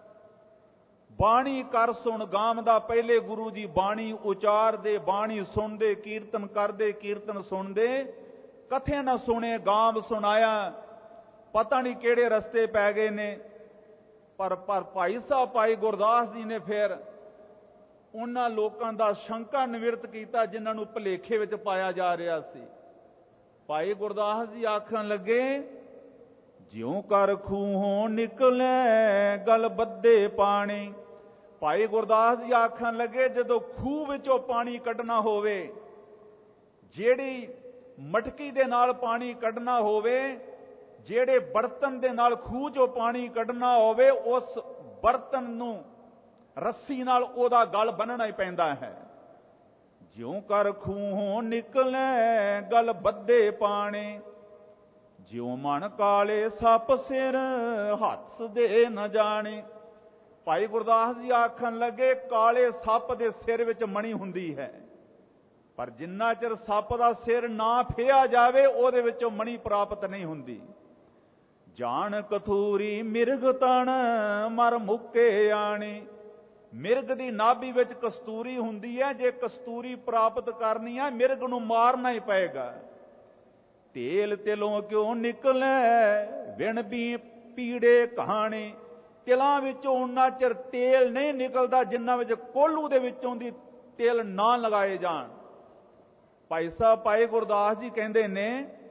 S2: ਬਾਣੀ ਕਰ ਸੁਣ ਗਾਮ ਦਾ। ਪਹਿਲੇ ਗੁਰੂ ਜੀ ਬਾਣੀ ਉਚਾਰਦੇ, ਬਾਣੀ ਸੁਣਦੇ, ਕੀਰਤਨ ਕਰਦੇ, ਕੀਰਤਨ ਸੁਣਦੇ। ਕਥੇ ਨਾ ਸੁਣੇ ਗਾਮ ਸੁਣਾਇਆ। ਪਤਾ ਨਹੀਂ ਕਿਹੜੇ ਰਸਤੇ ਪੈ ਗਏ ਨੇ। ਪਰ ਭਾਈ ਸਾਹਿਬ, ਭਾਈ ਗੁਰਦਾਸ ਜੀ ਨੇ ਫਿਰ ਉਹਨਾਂ ਲੋਕਾਂ ਦਾ ਸ਼ੰਕਾ ਨਿਵਰਤ ਕੀਤਾ ਜਿਨ੍ਹਾਂ ਨੂੰ ਭੁਲੇਖੇ ਵਿੱਚ ਪਾਇਆ ਜਾ ਰਿਹਾ ਸੀ। ਭਾਈ ਗੁਰਦਾਸ ਜੀ ਆਖਣ ਲੱਗੇ, ਜਿਉਂ ਕਰ ਖੂਹੋਂ ਨਿਕਲੇ ਗਲ ਬੱਧੇ ਪਾਣੀ। ਭਾਈ ਗੁਰਦਾਸ ਜੀ ਆਖਣ ਲੱਗੇ, ਜਦੋਂ ਖੂਹ ਵਿੱਚੋਂ ਪਾਣੀ ਕੱਢਣਾ ਹੋਵੇ, ਜਿਹੜੀ ਮਟਕੀ ਦੇ ਨਾਲ ਪਾਣੀ ਕੱਢਣਾ ਹੋਵੇ, ਜਿਹੜੇ ਬਰਤਨ ਦੇ ਨਾਲ ਖੂਹ ਚੋਂ ਪਾਣੀ ਕੱਢਣਾ ਹੋਵੇ, ਉਸ ਬਰਤਨ ਨੂੰ ਰੱਸੀ ਨਾਲ ਉਹਦਾ ਗਲ ਬੰਨਣਾ ਹੀ ਪੈਂਦਾ ਹੈ। ਜਿਉਂ ਕਰ ਖੂਹੋਂ ਨਿਕਲੇ ਗਲ ਬੱਧੇ ਪਾਣੀ। ਜਿਉਂ ਮਨ ਕਾਲੇ ਸੱਪ ਸਿਰ ਹੱਥ ਦੇ ਨਾ ਜਾਣੇ। ਭਾਈ ਗੁਰਦਾਸ ਜੀ ਆਖਣ ਲੱਗੇ, ਕਾਲੇ ਸੱਪ ਦੇ ਸਿਰ ਵਿੱਚ ਮਣੀ ਹੁੰਦੀ ਹੈ, ਪਰ ਜਿੰਨਾ ਚਿਰ ਸੱਪ ਦਾ ਸਿਰ ਨਾ ਫੇਆ ਜਾਵੇ ਉਹਦੇ ਵਿੱਚੋਂ ਮਣੀ ਪ੍ਰਾਪਤ ਨਹੀਂ ਹੁੰਦੀ। ਜਾਣ ਕਥੂਰੀ ਮਿਰਗ ਤਣ ਮਰ ਮੁੱਕੇ ਆਣੀ। ਮਿਰਗ ਦੀ ਨਾਭੀ ਵਿੱਚ ਕਸਤੂਰੀ ਹੁੰਦੀ ਹੈ। ਜੇ ਕਸਤੂਰੀ ਪ੍ਰਾਪਤ ਕਰਨੀ ਹੈ, ਮਿਰਗ ਨੂੰ ਮਾਰਨਾ ਹੀ ਪਏਗਾ। ਤੇਲ ਤਿਲੋਂ ਕਿਉਂ ਨਿਕਲੇ ਵਿਣ ਵੀ ਪੀੜੇ ਕਹਾਣੀ। ਤਿਲਾਂ ਵਿੱਚੋਂ ਉਨਾ ਚਿਰ ਤੇਲ ਨਹੀਂ ਨਿਕਲਦਾ ਜਿੰਨਾ ਵਿੱਚ ਕੋਲੂ ਦੇ ਵਿੱਚੋਂ ਦੀ ਤੇਲ ਨਾ ਲਗਾਏ ਜਾਣ। ਭਾਈ ਸਾਹਿਬ ਭਾਈ ਗੁਰਦਾਸ ਜੀ ਕਹਿੰਦੇ ਨੇ,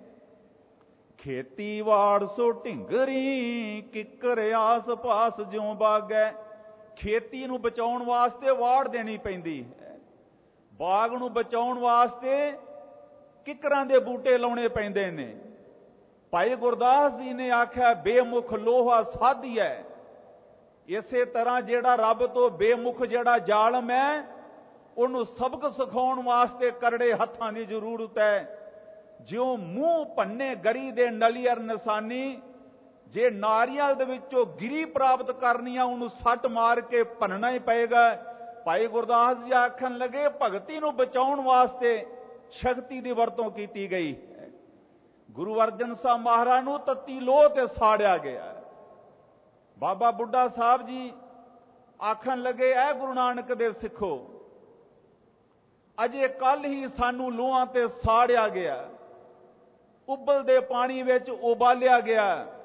S2: ਖੇਤੀ ਵਾੜ ਸੋ ਢਿੰਗਰੀ ਕਿੱਕਰ ਆਸ ਪਾਸ ਜਿਉਂ ਬਾਗੈ। ਖੇਤੀ ਨੂੰ ਬਚਾਉਣ ਵਾਸਤੇ ਵਾੜ ਦੇਣੀ ਪੈਂਦੀ ਹੈ। ਬਾਗ ਨੂੰ ਬਚਾਉਣ ਵਾਸਤੇ ਕਿੱਕਰਾਂ ਦੇ ਬੂਟੇ ਲਾਉਣੇ ਪੈਂਦੇ ਨੇ।
S3: ਭਾਈ ਗੁਰਦਾਸ ਜੀ ਨੇ ਆਖਿਆ ਬੇਮੁਖ ਲੋਹਾ ਸਾਧੀਐ। ਇਸੇ ਤਰ੍ਹਾਂ ਜਿਹੜਾ ਰੱਬ ਤੋਂ ਬੇਮੁਖ ਜਿਹੜਾ ਜ਼ਾਲਮ ਹੈ, ਉਹਨੂੰ ਸਬਕ ਸਿਖਾਉਣ ਵਾਸਤੇ ਕਰੜੇ ਹੱਥਾਂ ਦੀ ਜ਼ਰੂਰਤ ਹੈ। ਜਿਉਂ ਮੂੰਹ ਭੰਨੇ ਗਰੀ ਦੇ ਨਲੀਅਰ ਨਿਸ਼ਾਨੀ, ਜੇ ਨਾਰੀਅਲ ਦੇ ਵਿੱਚੋਂ ਗਿਰੀ ਪ੍ਰਾਪਤ ਕਰਨੀ ਆ, ਉਹਨੂੰ ਸੱਟ ਮਾਰ ਕੇ ਭੰਨਣਾ ਹੀ ਪਏਗਾ। ਭਾਈ ਗੁਰਦਾਸ ਜੀ ਆਖਣ ਲੱਗੇ ਭਗਤੀ ਨੂੰ ਬਚਾਉਣ ਵਾਸਤੇ ਸ਼ਕਤੀ ਦੀ ਵਰਤੋਂ ਕੀਤੀ ਗਈ। ਗੁਰੂ ਅਰਜਨ ਸਾਹਿਬ ਮਹਾਰਾਜ ਨੂੰ ਤੱਤੀ ਲੋਹ ਤੇ ਸਾੜਿਆ ਗਿਆ। ਬਾਬਾ ਬੁੱਢਾ ਸਾਹਿਬ ਜੀ ਆਖਣ ਲੱਗੇ ਐ ਗੁਰੂ ਨਾਨਕ ਦੇ ਸਿੱਖੋ, ਅਜੇ ਕੱਲ ਹੀ ਸਾਨੂੰ ਲੋਹਾਂ ਤੇ ਸਾੜਿਆ ਗਿਆ, ਉਬਲਦੇ ਪਾਣੀ ਵਿੱਚ ਉਬਾਲਿਆ ਗਿਆ।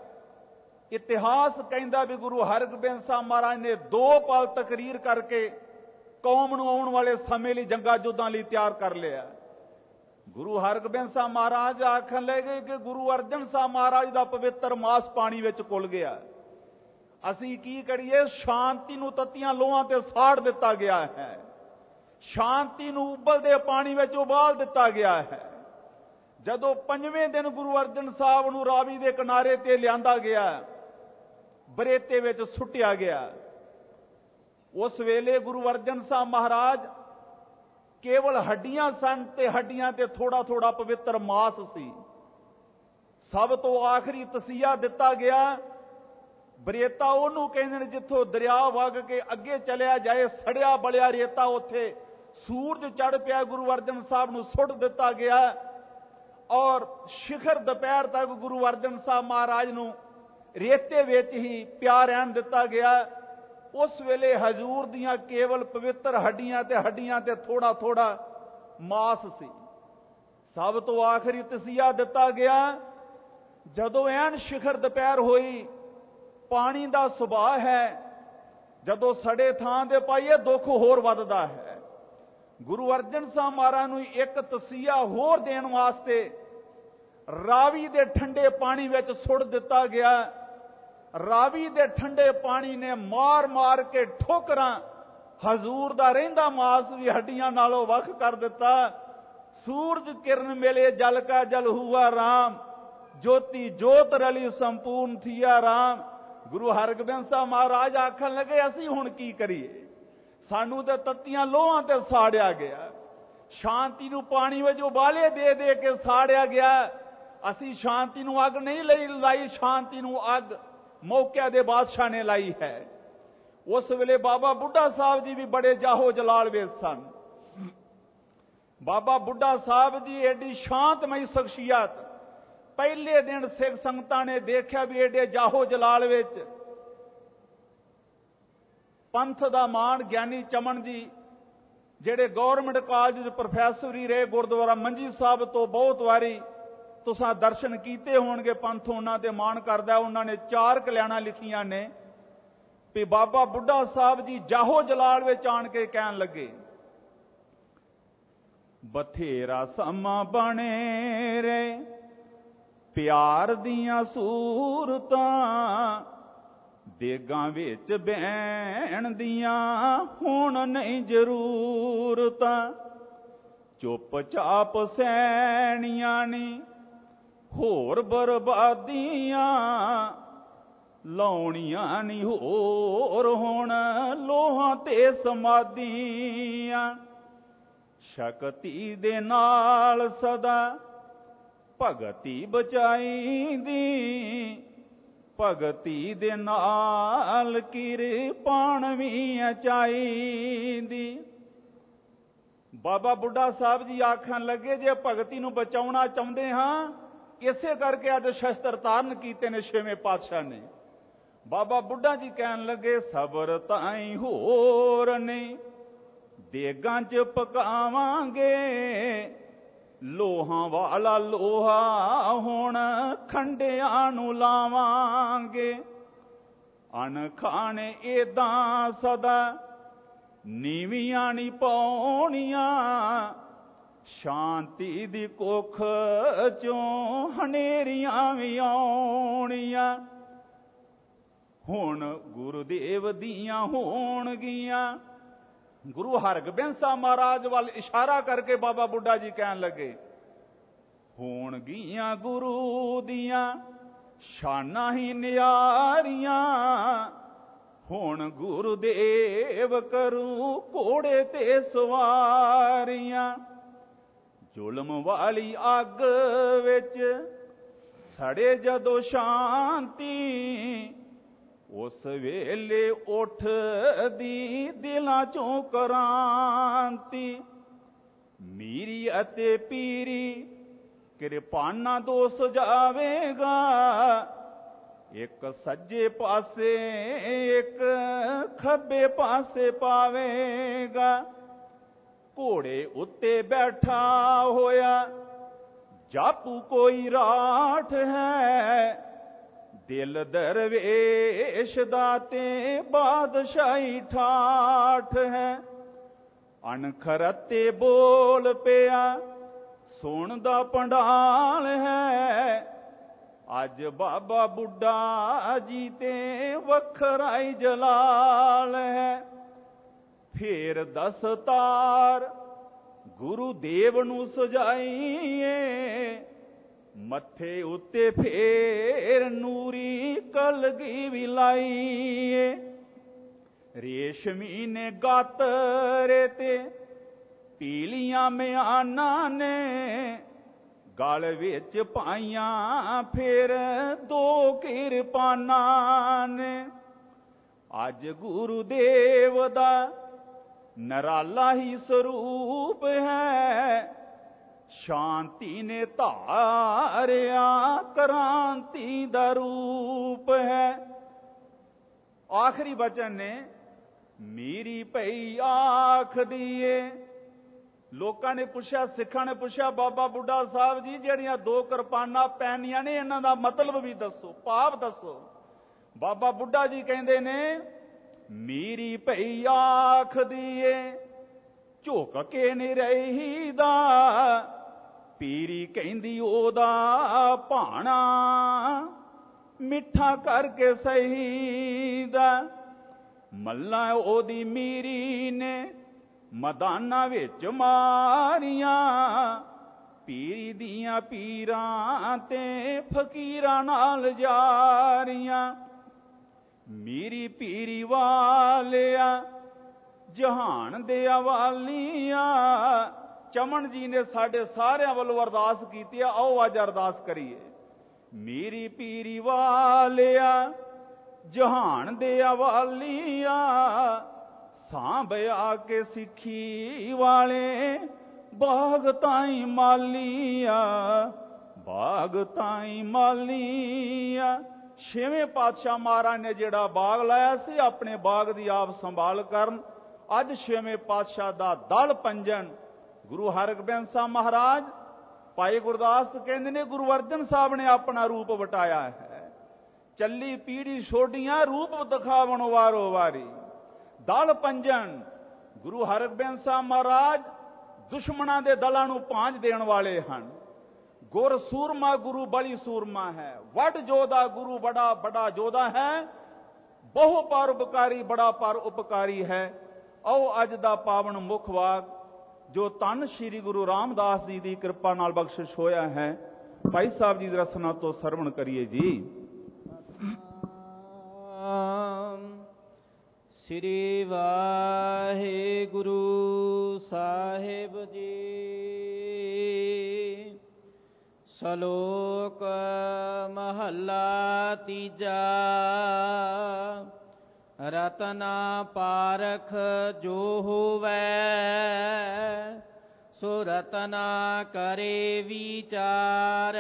S3: ਇਤਿਹਾਸ ਕਹਿੰਦਾ ਵੀ ਗੁਰੂ ਹਰਗੋਬਿੰਦ ਸਾਹਿਬ ਮਹਾਰਾਜ ਨੇ 2 ਪਲ ਤਕਰੀਰ ਕਰਕੇ ਕੌਮ ਨੂੰ ਆਉਣ ਵਾਲੇ ਸਮੇਂ ਲਈ ਜੰਗਾਂ ਯੁੱਧਾਂ ਲਈ ਤਿਆਰ ਕਰ ਲਿਆ। ਗੁਰੂ ਹਰਗੋਬਿੰਦ ਸਾਹਿਬ ਮਹਾਰਾਜ ਆਖਣ ਲੱਗੇ ਕਿ ਗੁਰੂ ਅਰਜਨ ਸਾਹਿਬ ਮਹਾਰਾਜ ਦਾ ਪਵਿੱਤਰ ਮਾਸ ਪਾਣੀ ਵਿੱਚ ਘੁਲ ਗਿਆ, ਅਸੀਂ ਕੀ ਕਰੀਏ? ਸ਼ਾਂਤੀ ਨੂੰ ਤੱਤੀਆਂ ਲੋਹਾਂ ਤੇ ਸਾੜ ਦਿੱਤਾ ਗਿਆ ਹੈ, ਸ਼ਾਂਤੀ ਨੂੰ ਉਬਲਦੇ ਪਾਣੀ ਵਿੱਚ ਉਬਾਲ ਦਿੱਤਾ ਗਿਆ ਹੈ। ਜਦੋਂ 5ਵੇਂ ਦਿਨ ਗੁਰੂ ਅਰਜਨ ਸਾਹਿਬ ਨੂੰ ਰਾਵੀ ਦੇ ਕਿਨਾਰੇ ਤੇ ਲਿਆਂਦਾ ਗਿਆ, ਬਰੇਤੇ ਵਿੱਚ ਸੁੱਟਿਆ ਗਿਆ, ਉਸ ਵੇਲੇ ਗੁਰੂ ਅਰਜਨ ਸਾਹਿਬ ਮਹਾਰਾਜ ਕੇਵਲ ਹੱਡੀਆਂ ਸਨ ਤੇ ਹੱਡੀਆਂ ਤੇ ਥੋੜਾ ਥੋੜਾ ਪਵਿੱਤਰ ਮਾਸ ਸੀ। ਸਭ ਤੋਂ ਆਖਰੀ ਤਸੀਹਾ ਦਿੱਤਾ ਗਿਆ। ਬਰੇਤਾ ਉਹਨੂੰ ਕਹਿੰਦੇ ਨੇ ਜਿੱਥੋਂ ਦਰਿਆ ਵਗ ਕੇ ਅੱਗੇ ਚਲਿਆ ਜਾਏ, ਸੜਿਆ ਬਲਿਆ ਰੇਤਾ ਉੱਥੇ ਸੂਰਜ ਚੜ ਪਿਆ, ਗੁਰੂ ਅਰਜਨ ਸਾਹਿਬ ਨੂੰ ਸੁੱਟ ਦਿੱਤਾ ਗਿਆ ਔਰ ਸ਼ਿਖਰ ਦੁਪਹਿਰ ਤੱਕ ਗੁਰੂ ਅਰਜਨ ਸਾਹਿਬ ਮਹਾਰਾਜ ਨੂੰ ਰੇਤੇ ਵਿੱਚ ਹੀ ਪਿਆ ਰਹਿਣ ਦਿੱਤਾ ਗਿਆ। ਉਸ ਵੇਲੇ ਹਜ਼ੂਰ ਦੀਆਂ ਕੇਵਲ ਪਵਿੱਤਰ ਹੱਡੀਆਂ ਤੇ ਥੋੜਾ ਥੋੜਾ ਮਾਸ ਸੀ। ਸਭ ਤੋਂ ਆਖਰੀ ਤਸੀਹਾ ਦਿੱਤਾ ਗਿਆ। ਜਦੋਂ ਐਨ ਸ਼ਿਖਰ ਦੁਪਹਿਰ ਹੋਈ, ਪਾਣੀ ਦਾ ਸੁਭਾਅ ਹੈ, ਜਦੋਂ ਸੜੇ ਥਾਂ ਤੇ ਪਾਈਏ ਦੁੱਖ ਹੋਰ ਵੱਧਦਾ ਹੈ। ਗੁਰੂ ਅਰਜਨ ਸਾਹਿਬ ਮਹਾਰਾਜ ਨੂੰ ਇੱਕ ਤਸੀਹਾ ਹੋਰ ਦੇਣ ਵਾਸਤੇ ਰਾਵੀ ਦੇ ਠੰਡੇ ਪਾਣੀ ਵਿੱਚ ਸੁੱਟ ਦਿੱਤਾ ਗਿਆ। ਰਾਵੀ ਦੇ ਠੰਡੇ ਪਾਣੀ ਨੇ ਮਾਰ ਮਾਰ ਕੇ ਠੋਕਰਾਂ ਹਜ਼ੂਰ ਦਾ ਰਹਿੰਦਾ ਮਾਸ ਵੀ ਹੱਡੀਆਂ ਨਾਲੋਂ ਵੱਖ ਕਰ ਦਿੱਤਾ। ਸੂਰਜ ਕਿਰਨ ਮੇਲੇ ਜਲ ਕਾ ਜਲ ਹੁਆ ਰਾਮ, ਜੋਤੀ ਜੋਤ ਰਲੀ ਸੰਪੂਰਨ ਥੀਆ ਰਾਮ। ਗੁਰੂ ਹਰਗੋਬਿੰਦ ਸਾਹਿਬ ਮਹਾਰਾਜ ਆਖਣ ਲੱਗੇ ਅਸੀਂ ਹੁਣ ਕੀ ਕਰੀਏ? ਸਾਨੂੰ ਤੇ ਤੱਤੀਆਂ ਲੋਹਾਂ ਤੇ ਸਾੜਿਆ ਗਿਆ, ਸ਼ਾਂਤੀ ਨੂੰ ਪਾਣੀ ਵਿੱਚ ਉਬਾਲੇ ਦੇ ਦੇ ਕੇ ਸਾੜਿਆ ਗਿਆ। ਅਸੀਂ ਸ਼ਾਂਤੀ ਨੂੰ ਅੱਗ ਨਹੀਂ ਲਾਈ, ਸ਼ਾਂਤੀ ਨੂੰ ਅੱਗ ਮੌਕਿਆਂ ਦੇ ਬਾਦਸ਼ਾਹ ਨੇ ਲਾਈ ਹੈ। ਉਸ ਵੇਲੇ ਬਾਬਾ ਬੁੱਢਾ ਸਾਹਿਬ ਜੀ ਵੀ ਬੜੇ ਜਾਹੋ ਜਲਾਲ ਵਿੱਚ ਸਨ। ਬਾਬਾ ਬੁੱਢਾ ਸਾਹਿਬ ਜੀ ਐਡੀ ਸ਼ਾਂਤਮਈ ਸ਼ਖਸੀਅਤ, ਪਹਿਲੇ ਦਿਨ ਸਿੱਖ ਸੰਗਤਾਂ ਨੇ ਦੇਖਿਆ ਵੀ ਐਡੇ ਜਾਹੋ ਜਲਾਲ ਵਿੱਚ। ਪੰਥ ਦਾ ਮਾਣ ਗਿਆਨੀ ਚਮਨ ਜੀ ਜਿਹੜੇ ਗਵਰਨਮੈਂਟ ਕਾਲਜ ਦੇ ਪ੍ਰੋਫੈਸਰ ਹੀ ਰਹੇ, ਗੁਰਦੁਆਰਾ ਮੰਜੀ ਸਾਹਿਬ ਤੋਂ ਬਹੁਤ ਵਾਰੀ ਤੁਸੀਂ ਦਰਸ਼ਨ ਕੀਤੇ ਹੋਣਗੇ। ਪੰਥ ਉਹਨਾਂ ਤੇ ਮਾਣ ਕਰਦਾ। ਉਹਨਾਂ ਨੇ 4 ਕਲਿਆਣਾਂ ਲਿਖੀਆਂ ਨੇ ਵੀ ਬਾਬਾ ਬੁੱਢਾ ਸਾਹਿਬ ਜੀ ਜਾਹੋ ਜਲਾਲ ਵਿੱਚ ਆਣ ਕੇ ਕਹਿਣ ਲੱਗੇ, ਬਥੇਰਾ ਸਮਾਂ ਬਣੇ ਰੇ ਪਿਆਰ ਦੀਆਂ ਸੂਰਤਾਂ, ਦੇਗਾਂ ਵਿੱਚ ਬਹਿਣ ਦੀਆਂ ਹੁਣ ਨਹੀਂ ਜ਼ਰੂਰਤਾਂ। ਚੁੱਪ ਚਾਪ ਸੈਣੀਆਂ ਨੀ ਹੋਰ ਬਰਬਾਦੀਆਂ, ਲਾਉਣੀਆਂ ਨੀ ਹੋਰ ਹੁਣ ਲੋਹਾਂ ਤੇ ਸਮਾਧੀਆਂ। ਸ਼ਕਤੀ ਦੇ ਨਾਲ ਸਦਾ ਭਗਤੀ ਬਚਾਈਂਦੀ, ਭਗਤੀ ਦੇ ਨਾਲ ਕਿਰਪਾਣ ਵੀ ਚਾਹੀਦੀ। ਬਾਬਾ ਬੁੱਢਾ ਸਾਹਿਬ ਜੀ ਆਖਣ ਲੱਗੇ ਜੇ ਭਗਤੀ ਨੂੰ ਬਚਾਉਣਾ ਚਾਹੁੰਦੇ ਹਾਂ, ਇਸੇ ਕਰਕੇ ਅੱਜ ਸ਼ਸਤਰ ਧਾਰਨ ਕੀਤੇ ਨੇ 6ਵੇਂ ਪਾਤਸ਼ਾਹ ਨੇ। ਬਾਬਾ ਬੁੱਢਾ ਜੀ ਕਹਿਣ ਲੱਗੇ ਸਬਰ ਤਾਈਂ ਹੋਰ ਨੇ, ਦੇਗਾਂ 'ਚ ਪਕਾਵਾਂਗੇ, ਲੋਹਾਂ ਵਾਲਾ ਲੋਹਾ ਹੁਣ ਖੰਡਿਆਂ ਨੂੰ ਲਾਵਾਂਗੇ। ਅਣਖਾਣੇ ਏਦਾਂ ਸਦਾ ਨੀਵੀਆਂ ਨਹੀਂ ਪਾਉਣੀਆਂ, ਸ਼ਾਂਤੀ ਦੀ ਕੁੱਖ ਚੋਂ ਹਨੇਰੀਆਂ ਵੀ ਆਉਣੀਆਂ। ਹੁਣ ਗੁਰਦੇਵ ਦੀਆਂ ਹੋਣਗੀਆਂ। ਗੁਰੂ ਹਰਗੋਬਿੰਦ ਸਾਹਿਬ ਮਹਾਰਾਜ ਵੱਲ ਇਸ਼ਾਰਾ ਕਰਕੇ ਬਾਬਾ ਬੁੱਢਾ ਜੀ ਕਹਿਣ ਲੱਗੇ ਹੋਣਗੀਆਂ ਗੁਰੂ ਦੀਆਂ ਸ਼ਾਨਾਂ ਹੀ ਨਿਆਰੀਆਂ, ਹੁਣ ਗੁਰਦੇਵ ਕਰੂ ਘੋੜੇ ਤੇ ਸਵਾਰੀਆਂ। ਜ਼ੁਲਮ ਵਾਲੀ ਅੱਗ ਵਿੱਚ ਸੜੇ ਜਦੋਂ ਸ਼ਾਂਤੀ, ਉਸ ਵੇਲੇ ਉੱਠਦੀ ਦਿਲਾਂ ਚੋਂ ਕ੍ਰਾਂਤੀ। ਮੀਰੀ ਅਤੇ ਪੀਰੀ ਕਿਰਪਾਨਾਂ ਦੋ ਸਜਾਵੇਗਾ, ਇੱਕ ਸੱਜੇ ਪਾਸੇ ਇੱਕ ਖੱਬੇ ਪਾਸੇ ਪਾਵੇਗਾ। ਘੋੜੇ ਉੱਤੇ ਬੈਠਾ ਹੋਇਆ ਜਾਪੂ ਕੋਈ ਰਾਠ ਹੈ, ਦਿਲ ਦਰਵੇਸ਼ ਦਾ ਤੇ ਬਾਦਸ਼ਾਹੀ ਠਾਠ ਹੈ। ਅਣਖਰ ਅਤੇ ਬੋਲ ਪਿਆ ਸੁਣਦਾ ਪੰਡਾਲ ਹੈ, ਅੱਜ ਬਾਬਾ ਬੁੱਢਾ ਜੀ ਤੇ ਵੱਖਰਾ ਹੀ ਜਲਾਲ ਹੈ। ਫੇਰ ਦਸਤਾਰ ਗੁਰੂਦੇਵ ਨੂੰ ਸਜਾਈਏ, ਮੱਥੇ ਉੱਤੇ ਫੇਰ ਨੂਰੀ ਕਲਗੀ ਵੀ ਲਾਈਏ। ਰੇਸ਼ਮੀ ਨੇ ਗਾਤਰੇ ਤੇ ਪੀਲੀਆਂ ਮਿਆਨਾਂ ਨੇ, ਗਲ ਵਿੱਚ ਪਾਈਆਂ ਫੇਰ ਦੋ ਕਿਰਪਾਨਾਂ ਨੇ। ਅੱਜ ਗੁਰੂਦੇਵ ਦਾ ਨਰਾਲਾ ਹੀ ਸਰੂਪ ਹੈ, ਸ਼ਾਂਤੀ ਨੇ ਧਾਰਿਆ ਕ੍ਰਾਂਤੀ ਦਾ ਰੂਪ ਹੈ। ਆਖਰੀ ਬਚਨ ਨੇ ਮੀਰੀ ਪਈ ਆਖਦੀ ਏ। ਲੋਕਾਂ ਨੇ ਪੁੱਛਿਆ, ਸਿੱਖਾਂ ਨੇ ਪੁੱਛਿਆ, ਬਾਬਾ ਬੁੱਢਾ ਸਾਹਿਬ ਜੀ ਜਿਹੜੀਆਂ ਦੋ ਕਿਰਪਾਨਾਂ ਪੈਣੀਆਂ ਨੇ ਇਹਨਾਂ ਦਾ ਮਤਲਬ ਵੀ ਦੱਸੋ, ਭਾਵ ਦੱਸੋ। ਬਾਬਾ ਬੁੱਢਾ ਜੀ ਕਹਿੰਦੇ ਨੇ ਮੀਰੀ ਪਈ ਆਖਦੀ ਏ, ਝੁਕ ਕੇ ਨਹੀਂ ਰਹੀਦਾ, ਪੀਰੀ ਕਹਿੰਦੀ ਉਹਦਾ ਭਾਣਾ ਮਿੱਠਾ ਕਰਕੇ ਸਹੀਦਾ। ਮੱਲਾਂ ਉਹਦੀ ਮੀਰੀ ਨੇ ਮੈਦਾਨਾਂ ਵਿੱਚ ਮਾਰੀਆਂ, ਪੀਰੀ ਦੀਆਂ ਪੀਰਾਂ ਤੇ ਫਕੀਰਾਂ ਨਾਲ ਜਾਰੀਆਂ। ਮੀਰੀ ਪੀਰੀ ਵਾਲਿਆ ਜਹਾਨ ਦੇ ਵਾਲੀਆਂ, ਚਮਨ ਜੀ ਨੇ ਸਾਡੇ ਸਾਰਿਆਂ ਵੱਲੋਂ ਅਰਦਾਸ ਕੀਤੀ ਆ, ਆਓ ਅੱਜ ਅਰਦਾਸ ਕਰੀਏ। ਮੀਰੀ ਪੀਰੀ ਵਾਲਿਆ ਜਹਾਨ ਦੇ ਵਾਲੀਆਂ, ਸਾਂਭਿਆ ਕੇ ਸਿੱਖੀ ਵਾਲੇ ਬਾਗ ਤਾਈ ਮਾਲੀਆ, ਬਾਗ ਤਾਈ ਮਾਲੀਆ। ਛੇਵੇਂ ਪਾਤਸ਼ਾਹ ਮਹਾਰਾਜ ਨੇ ਜਿਹੜਾ ਬਾਗ ਲਾਇਆ ਸੀ, ਆਪਣੇ ਬਾਗ ਦੀ ਆਪ ਸੰਭਾਲ ਕਰਨ। ਅੱਜ ਛੇਵੇਂ ਪਾਤਸ਼ਾਹ ਦਾ ਦਲ ਪੰਜਨ ਗੁਰੂ ਹਰਗੋਬਿੰਦ ਸਾਹਿਬ ਮਹਾਰਾਜ, ਭਾਈ ਗੁਰਦਾਸ ਕਹਿੰਦੇ ਨੇ ਗੁਰੂ ਅਰਜਨ ਸਾਹਿਬ ਨੇ ਆਪਣਾ ਰੂਪ ਵਟਾਇਆ ਹੈ। ਚੱਲੀ ਪੀੜੀ ਛੋਡੀਆਂ ਰੂਪ ਦਿਖਾਵਣ ਵਾਰੋ ਵਾਰੀ। ਦਲ ਪੰਜਨ ਗੁਰੂ ਹਰਗੋਬਿੰਦ ਸਾਹਿਬ ਮਹਾਰਾਜ ਦੁਸ਼ਮਣਾਂ ਦੇ ਦਲਾਂ ਨੂੰ ਭਾਂਜ ਦੇਣ ਵਾਲੇ ਹਨ। ਗੁਰ ਸੂਰਮਾ ਗੁਰੂ ਬੜੀ ਸੂਰਮਾ ਹੈ, ਵੱਡ ਜੋਧਾ ਗੁਰੂ ਬੜਾ ਬੜਾ ਜੋਧਾ ਹੈ, ਬਹੁ ਪਰ ਉਪਕਾਰੀ ਬੜਾ ਪਰ ਉਪਕਾਰੀ ਹੈ। ਆਓ ਅੱਜ ਦਾ ਪਾਵਨ ਮੁੱਖ ਵਾਕ ਜੋ ਧੰਨ ਸ਼੍ਰੀ ਗੁਰੂ ਰਾਮਦਾਸ ਜੀ ਦੀ ਕਿਰਪਾ ਨਾਲ ਬਖਸ਼ਿਸ਼ ਹੋਇਆ ਹੈ, ਭਾਈ ਸਾਹਿਬ ਜੀ ਦੀ ਰਸਨਾ ਤੋਂ ਸਰਵਣ ਕਰੀਏ ਜੀ।
S1: ਸ੍ਰੀ ਵਾਹਿਗੁਰੂ ਸਾਹਿਬ ਜੀ। ਸ਼ਲੋਕ ਮਹੱਲਾ ਤੀਜਾ। ਰਤਨਾ ਪਾਰਖ ਜੋ ਹੋਵੈ, ਸੋ ਰਤਨਾ ਕਰੇ ਵਿਚਾਰ।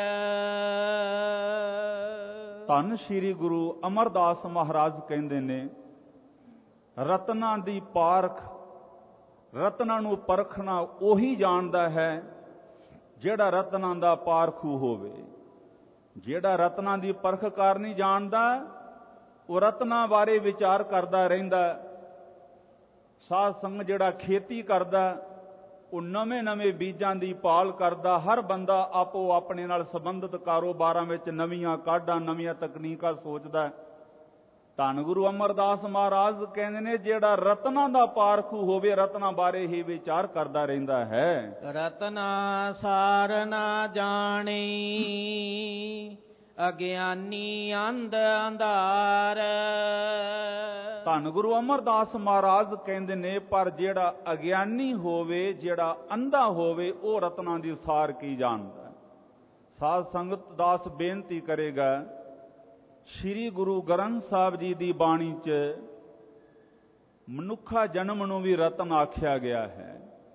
S3: ਧੰਨ ਸ਼੍ਰੀ ਗੁਰੂ ਅਮਰਦਾਸ ਮਹਾਰਾਜ ਕਹਿੰਦੇ ਨੇ, ਰਤਨਾਂ ਦੀ ਪਾਰਖ, ਰਤਨਾਂ ਨੂੰ ਪਰਖਣਾ ਉਹੀ ਜਾਣਦਾ ਹੈ ਜਿਹੜਾ ਰਤਨਾਂ ਦਾ ਪਾਰਖੂ ਹੋਵੇ। ਜਿਹੜਾ ਰਤਨਾਂ ਦੀ ਪਰਖ ਕਰ ਨਹੀਂ ਜਾਣਦਾ, ਉਹ ਰਤਨਾਂ ਬਾਰੇ ਵਿਚਾਰ ਕਰਦਾ ਰਹਿੰਦਾ। ਸਾਧ ਸੰਗ ਜਿਹੜਾ ਖੇਤੀ ਕਰਦਾ, ਉਹ ਨਵੇਂ-ਨਵੇਂ ਬੀਜਾਂ ਦੀ ਭਾਲ ਕਰਦਾ। ਹਰ ਬੰਦਾ ਆਪੋ ਆਪਣੇ ਨਾਲ ਸੰਬੰਧਿਤ ਕਾਰੋਬਾਰਾਂ ਵਿੱਚ ਨਵੀਆਂ ਕਾਢਾਂ, ਨਵੀਆਂ ਤਕਨੀਕਾਂ ਸੋਚਦਾ। ਧੰਨ ਗੁਰੂ ਅਮਰਦਾਸ ਮਹਾਰਾਜ ਕਹਿੰਦੇ ਨੇ, ਜਿਹੜਾ ਰਤਨਾਂ ਦਾ ਪਾਰਖੂ ਹੋਵੇ, ਰਤਨਾਂ ਬਾਰੇ ਹੀ ਵਿਚਾਰ ਕਰਦਾ ਰਹਿੰਦਾ ਹੈ।
S1: ਰਤਨਾ ਸਾਰ ਨਾ ਜਾਣੀ, ਅਗਿਆਨੀ ਅੰਧ ਅੰਧਾਰ।
S3: ਧੰਨ ਗੁਰੂ ਅਮਰਦਾਸ ਮਹਾਰਾਜ ਕਹਿੰਦੇ ਨੇ, ਪਰ ਜਿਹੜਾ ਅਗਿਆਨੀ ਹੋਵੇ, ਜਿਹੜਾ ਅੰਧਾ ਹੋਵੇ, ਉਹ ਰਤਨਾਂ ਦੀ ਸਾਰ ਕੀ ਜਾਣਦਾ। ਸਾਧ ਸੰਗਤ ਦਾਸ ਬੇਨਤੀ ਕਰੇਗਾ, ਸ੍ਰੀ ਗੁਰੂ ਗ੍ਰੰਥ ਸਾਹਿਬ ਜੀ ਦੀ ਬਾਣੀ 'ਚ ਮਨੁੱਖਾ ਜਨਮ ਨੂੰ ਵੀ ਰਤਨ ਆਖਿਆ ਗਿਆ ਹੈ।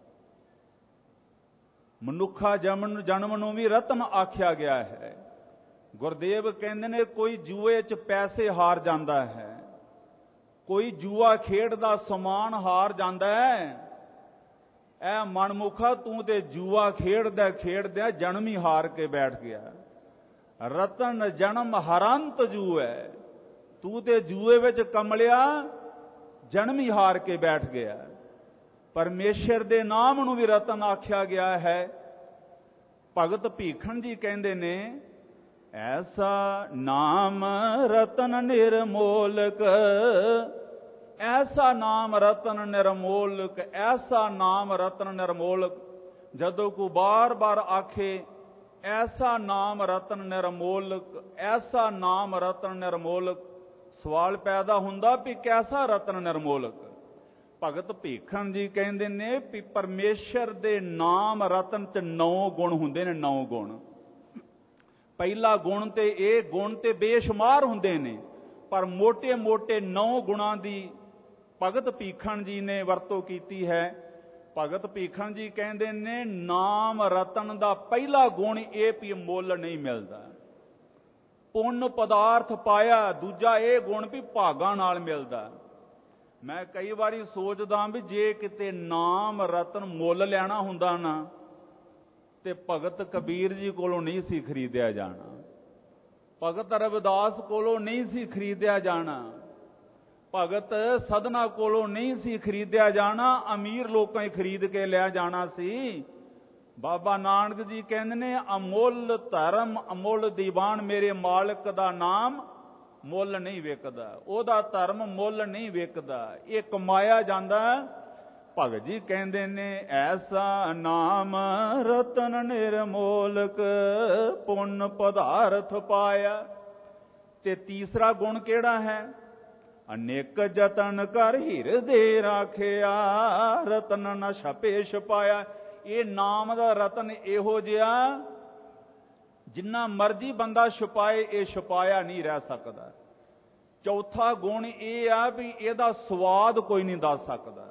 S3: ਮਨੁੱਖਾ ਜਨਮ ਨੂੰ ਵੀ ਰਤਨ ਆਖਿਆ ਗਿਆ ਹੈ। ਗੁਰਦੇਵ ਕਹਿੰਦੇ ਨੇ, ਕੋਈ ਜੂਏ 'ਚ ਪੈਸੇ ਹਾਰ ਜਾਂਦਾ ਹੈ, ਕੋਈ ਜੂਆ ਖੇਡ ਦਾ ਸਮਾਨ ਹਾਰ ਜਾਂਦਾ ਹੈ। ਐ ਮਨਮੁਖਾ, ਤੂੰ ਤੇ ਜੂਆ ਖੇਡਦਿਆਂ ਜਨਮ ਹੀ ਹਾਰ ਕੇ ਬੈਠ ਗਿਆ। ਰਤਨ ਜਨਮ ਹਰੰਤ ਜੂਐ, ਤੂੰ ਤੇ ਜੂਏ ਵਿੱਚ ਕਮਲਿਆ, ਜਨਮ ਹੀ ਹਾਰ ਕੇ ਬੈਠ ਗਿਆ। ਪਰਮੇਸ਼ਰ ਦੇ ਨਾਮ ਨੂੰ ਵੀ ਰਤਨ ਆਖਿਆ ਗਿਆ ਹੈ। ਭਗਤ ਭੀਖਣ ਜੀ ਕਹਿੰਦੇ ਨੇ, ਐਸਾ ਨਾਮ ਰਤਨ ਨਿਰਮੋਲਕ, ਐਸਾ ਨਾਮ ਰਤਨ ਨਿਰਮੋਲਕ, ਐਸਾ ਨਾਮ ਰਤਨ ਨਿਰਮੋਲਕ। ਜਦੋਂ ਕੋ ਬਾਰ-ਬਾਰ ਆਖੇ ਐਸਾ ਨਾਮ ਰਤਨ ਨਿਰਮੋਲਕ, ਐਸਾ ਨਾਮ ਰਤਨ ਨਿਰਮੋਲਕ, ਸਵਾਲ ਪੈਦਾ ਹੁੰਦਾ ਵੀ ਕੈਸਾ ਰਤਨ ਨਿਰਮੋਲਕ। ਭਗਤ ਭੀਖਣ ਜੀ ਕਹਿੰਦੇ ਨੇ ਵੀ ਪਰਮੇਸ਼ਰ ਦੇ ਨਾਮ ਰਤਨ 'ਚ 9 ਗੁਣ ਹੁੰਦੇ ਨੇ। 9 ਗੁਣ। ਪਹਿਲਾ ਗੁਣ ਤੇ ਇਹ ਗੁਣ ਤੇ ਬੇਸ਼ੁਮਾਰ ਹੁੰਦੇ ਨੇ, ਪਰ ਮੋਟੇ-ਮੋਟੇ 9 ਗੁਣਾਂ ਦੀ ਭਗਤ ਭੀਖਣ ਜੀ ਨੇ ਵਰਤੋਂ ਕੀਤੀ ਹੈ। ਭਗਤ ਭੀਖਣ ਜੀ ਕਹਿੰਦੇ ਨੇ, ਨਾਮ ਰਤਨ ਦਾ ਪਹਿਲਾ ਗੁਣ ਇਹ ਵੀ ਮੁੱਲ ਨਹੀਂ ਮਿਲਦਾ। ਪੁੰਨ ਪਦਾਰਥ ਪਾਇਆ। ਦੂਜਾ ਇਹ ਗੁਣ ਵੀ ਭਾਗਾਂ ਨਾਲ ਮਿਲਦਾ। ਮੈਂ ਕਈ ਵਾਰੀ ਸੋਚਦਾ ਵੀ ਜੇ ਕਿਤੇ ਨਾਮ ਰਤਨ ਮੁੱਲ ਲੈਣਾ ਹੁੰਦਾ ਨਾ, ਤੇ ਭਗਤ ਕਬੀਰ ਜੀ ਕੋਲੋਂ ਨਹੀਂ ਸੀ ਖਰੀਦਿਆ ਜਾਣਾ, ਭਗਤ ਰਵਿਦਾਸ ਕੋਲੋਂ ਨਹੀਂ ਸੀ ਖਰੀਦਿਆ ਜਾਣਾ, ਭਗਤ ਸਦਨਾ ਕੋਲੋਂ ਨਹੀਂ ਸੀ ਖਰੀਦਿਆ ਜਾਣਾ, ਅਮੀਰ ਲੋਕਾਂ ਹੀ ਖਰੀਦ ਕੇ ਲਿਆ ਜਾਣਾ ਸੀ। ਬਾਬਾ ਨਾਨਕ ਜੀ ਕਹਿੰਦੇ ਨੇ, ਅਮੁੱਲ ਧਰਮ ਅਮੁੱਲ ਦੀਵਾਨ, ਮੇਰੇ ਮਾਲਕ ਦਾ ਨਾਮ ਮੁੱਲ ਨਹੀਂ ਵਿਕਦਾ, ਉਹਦਾ ਧਰਮ ਮੁੱਲ ਨਹੀਂ ਵਿਕਦਾ, ਇਹ ਕਮਾਇਆ ਜਾਂਦਾ। ਭਗਤ ਜੀ ਕਹਿੰਦੇ ਨੇ, ਐਸਾ ਨਾਮ ਰਤਨ ਨਿਰਮੋਲਕ, ਪੁੰਨ ਪਦਾਰਥ ਪਾਇਆ। ਤੇ ਤੀਸਰਾ ਗੁਣ ਕਿਹੜਾ ਹੈ? ਅਨੇਕ ਜਤਨ ਕਰ ਹਿਰਦੇ ਰਾਖਿਆ, ਰਤਨ ਨ ਛਪੇ ਛਪਾਇਆ। ਇਹ ਨਾਮ ਦਾ ਰਤਨ ਇਹੋ ਜਿਹਾ ਜਿੰਨਾ ਮਰਜੀ ਬੰਦਾ ਛੁਪਾਏ, ਇਹ ਛੁਪਾਇਆ ਨਹੀਂ ਰਹਿ ਸਕਦਾ। ਚੌਥਾ ਗੁਣ ਇਹ ਆ ਵੀ ਇਹਦਾ ਸਵਾਦ ਕੋਈ ਨਹੀਂ ਦੱਸ ਸਕਦਾ।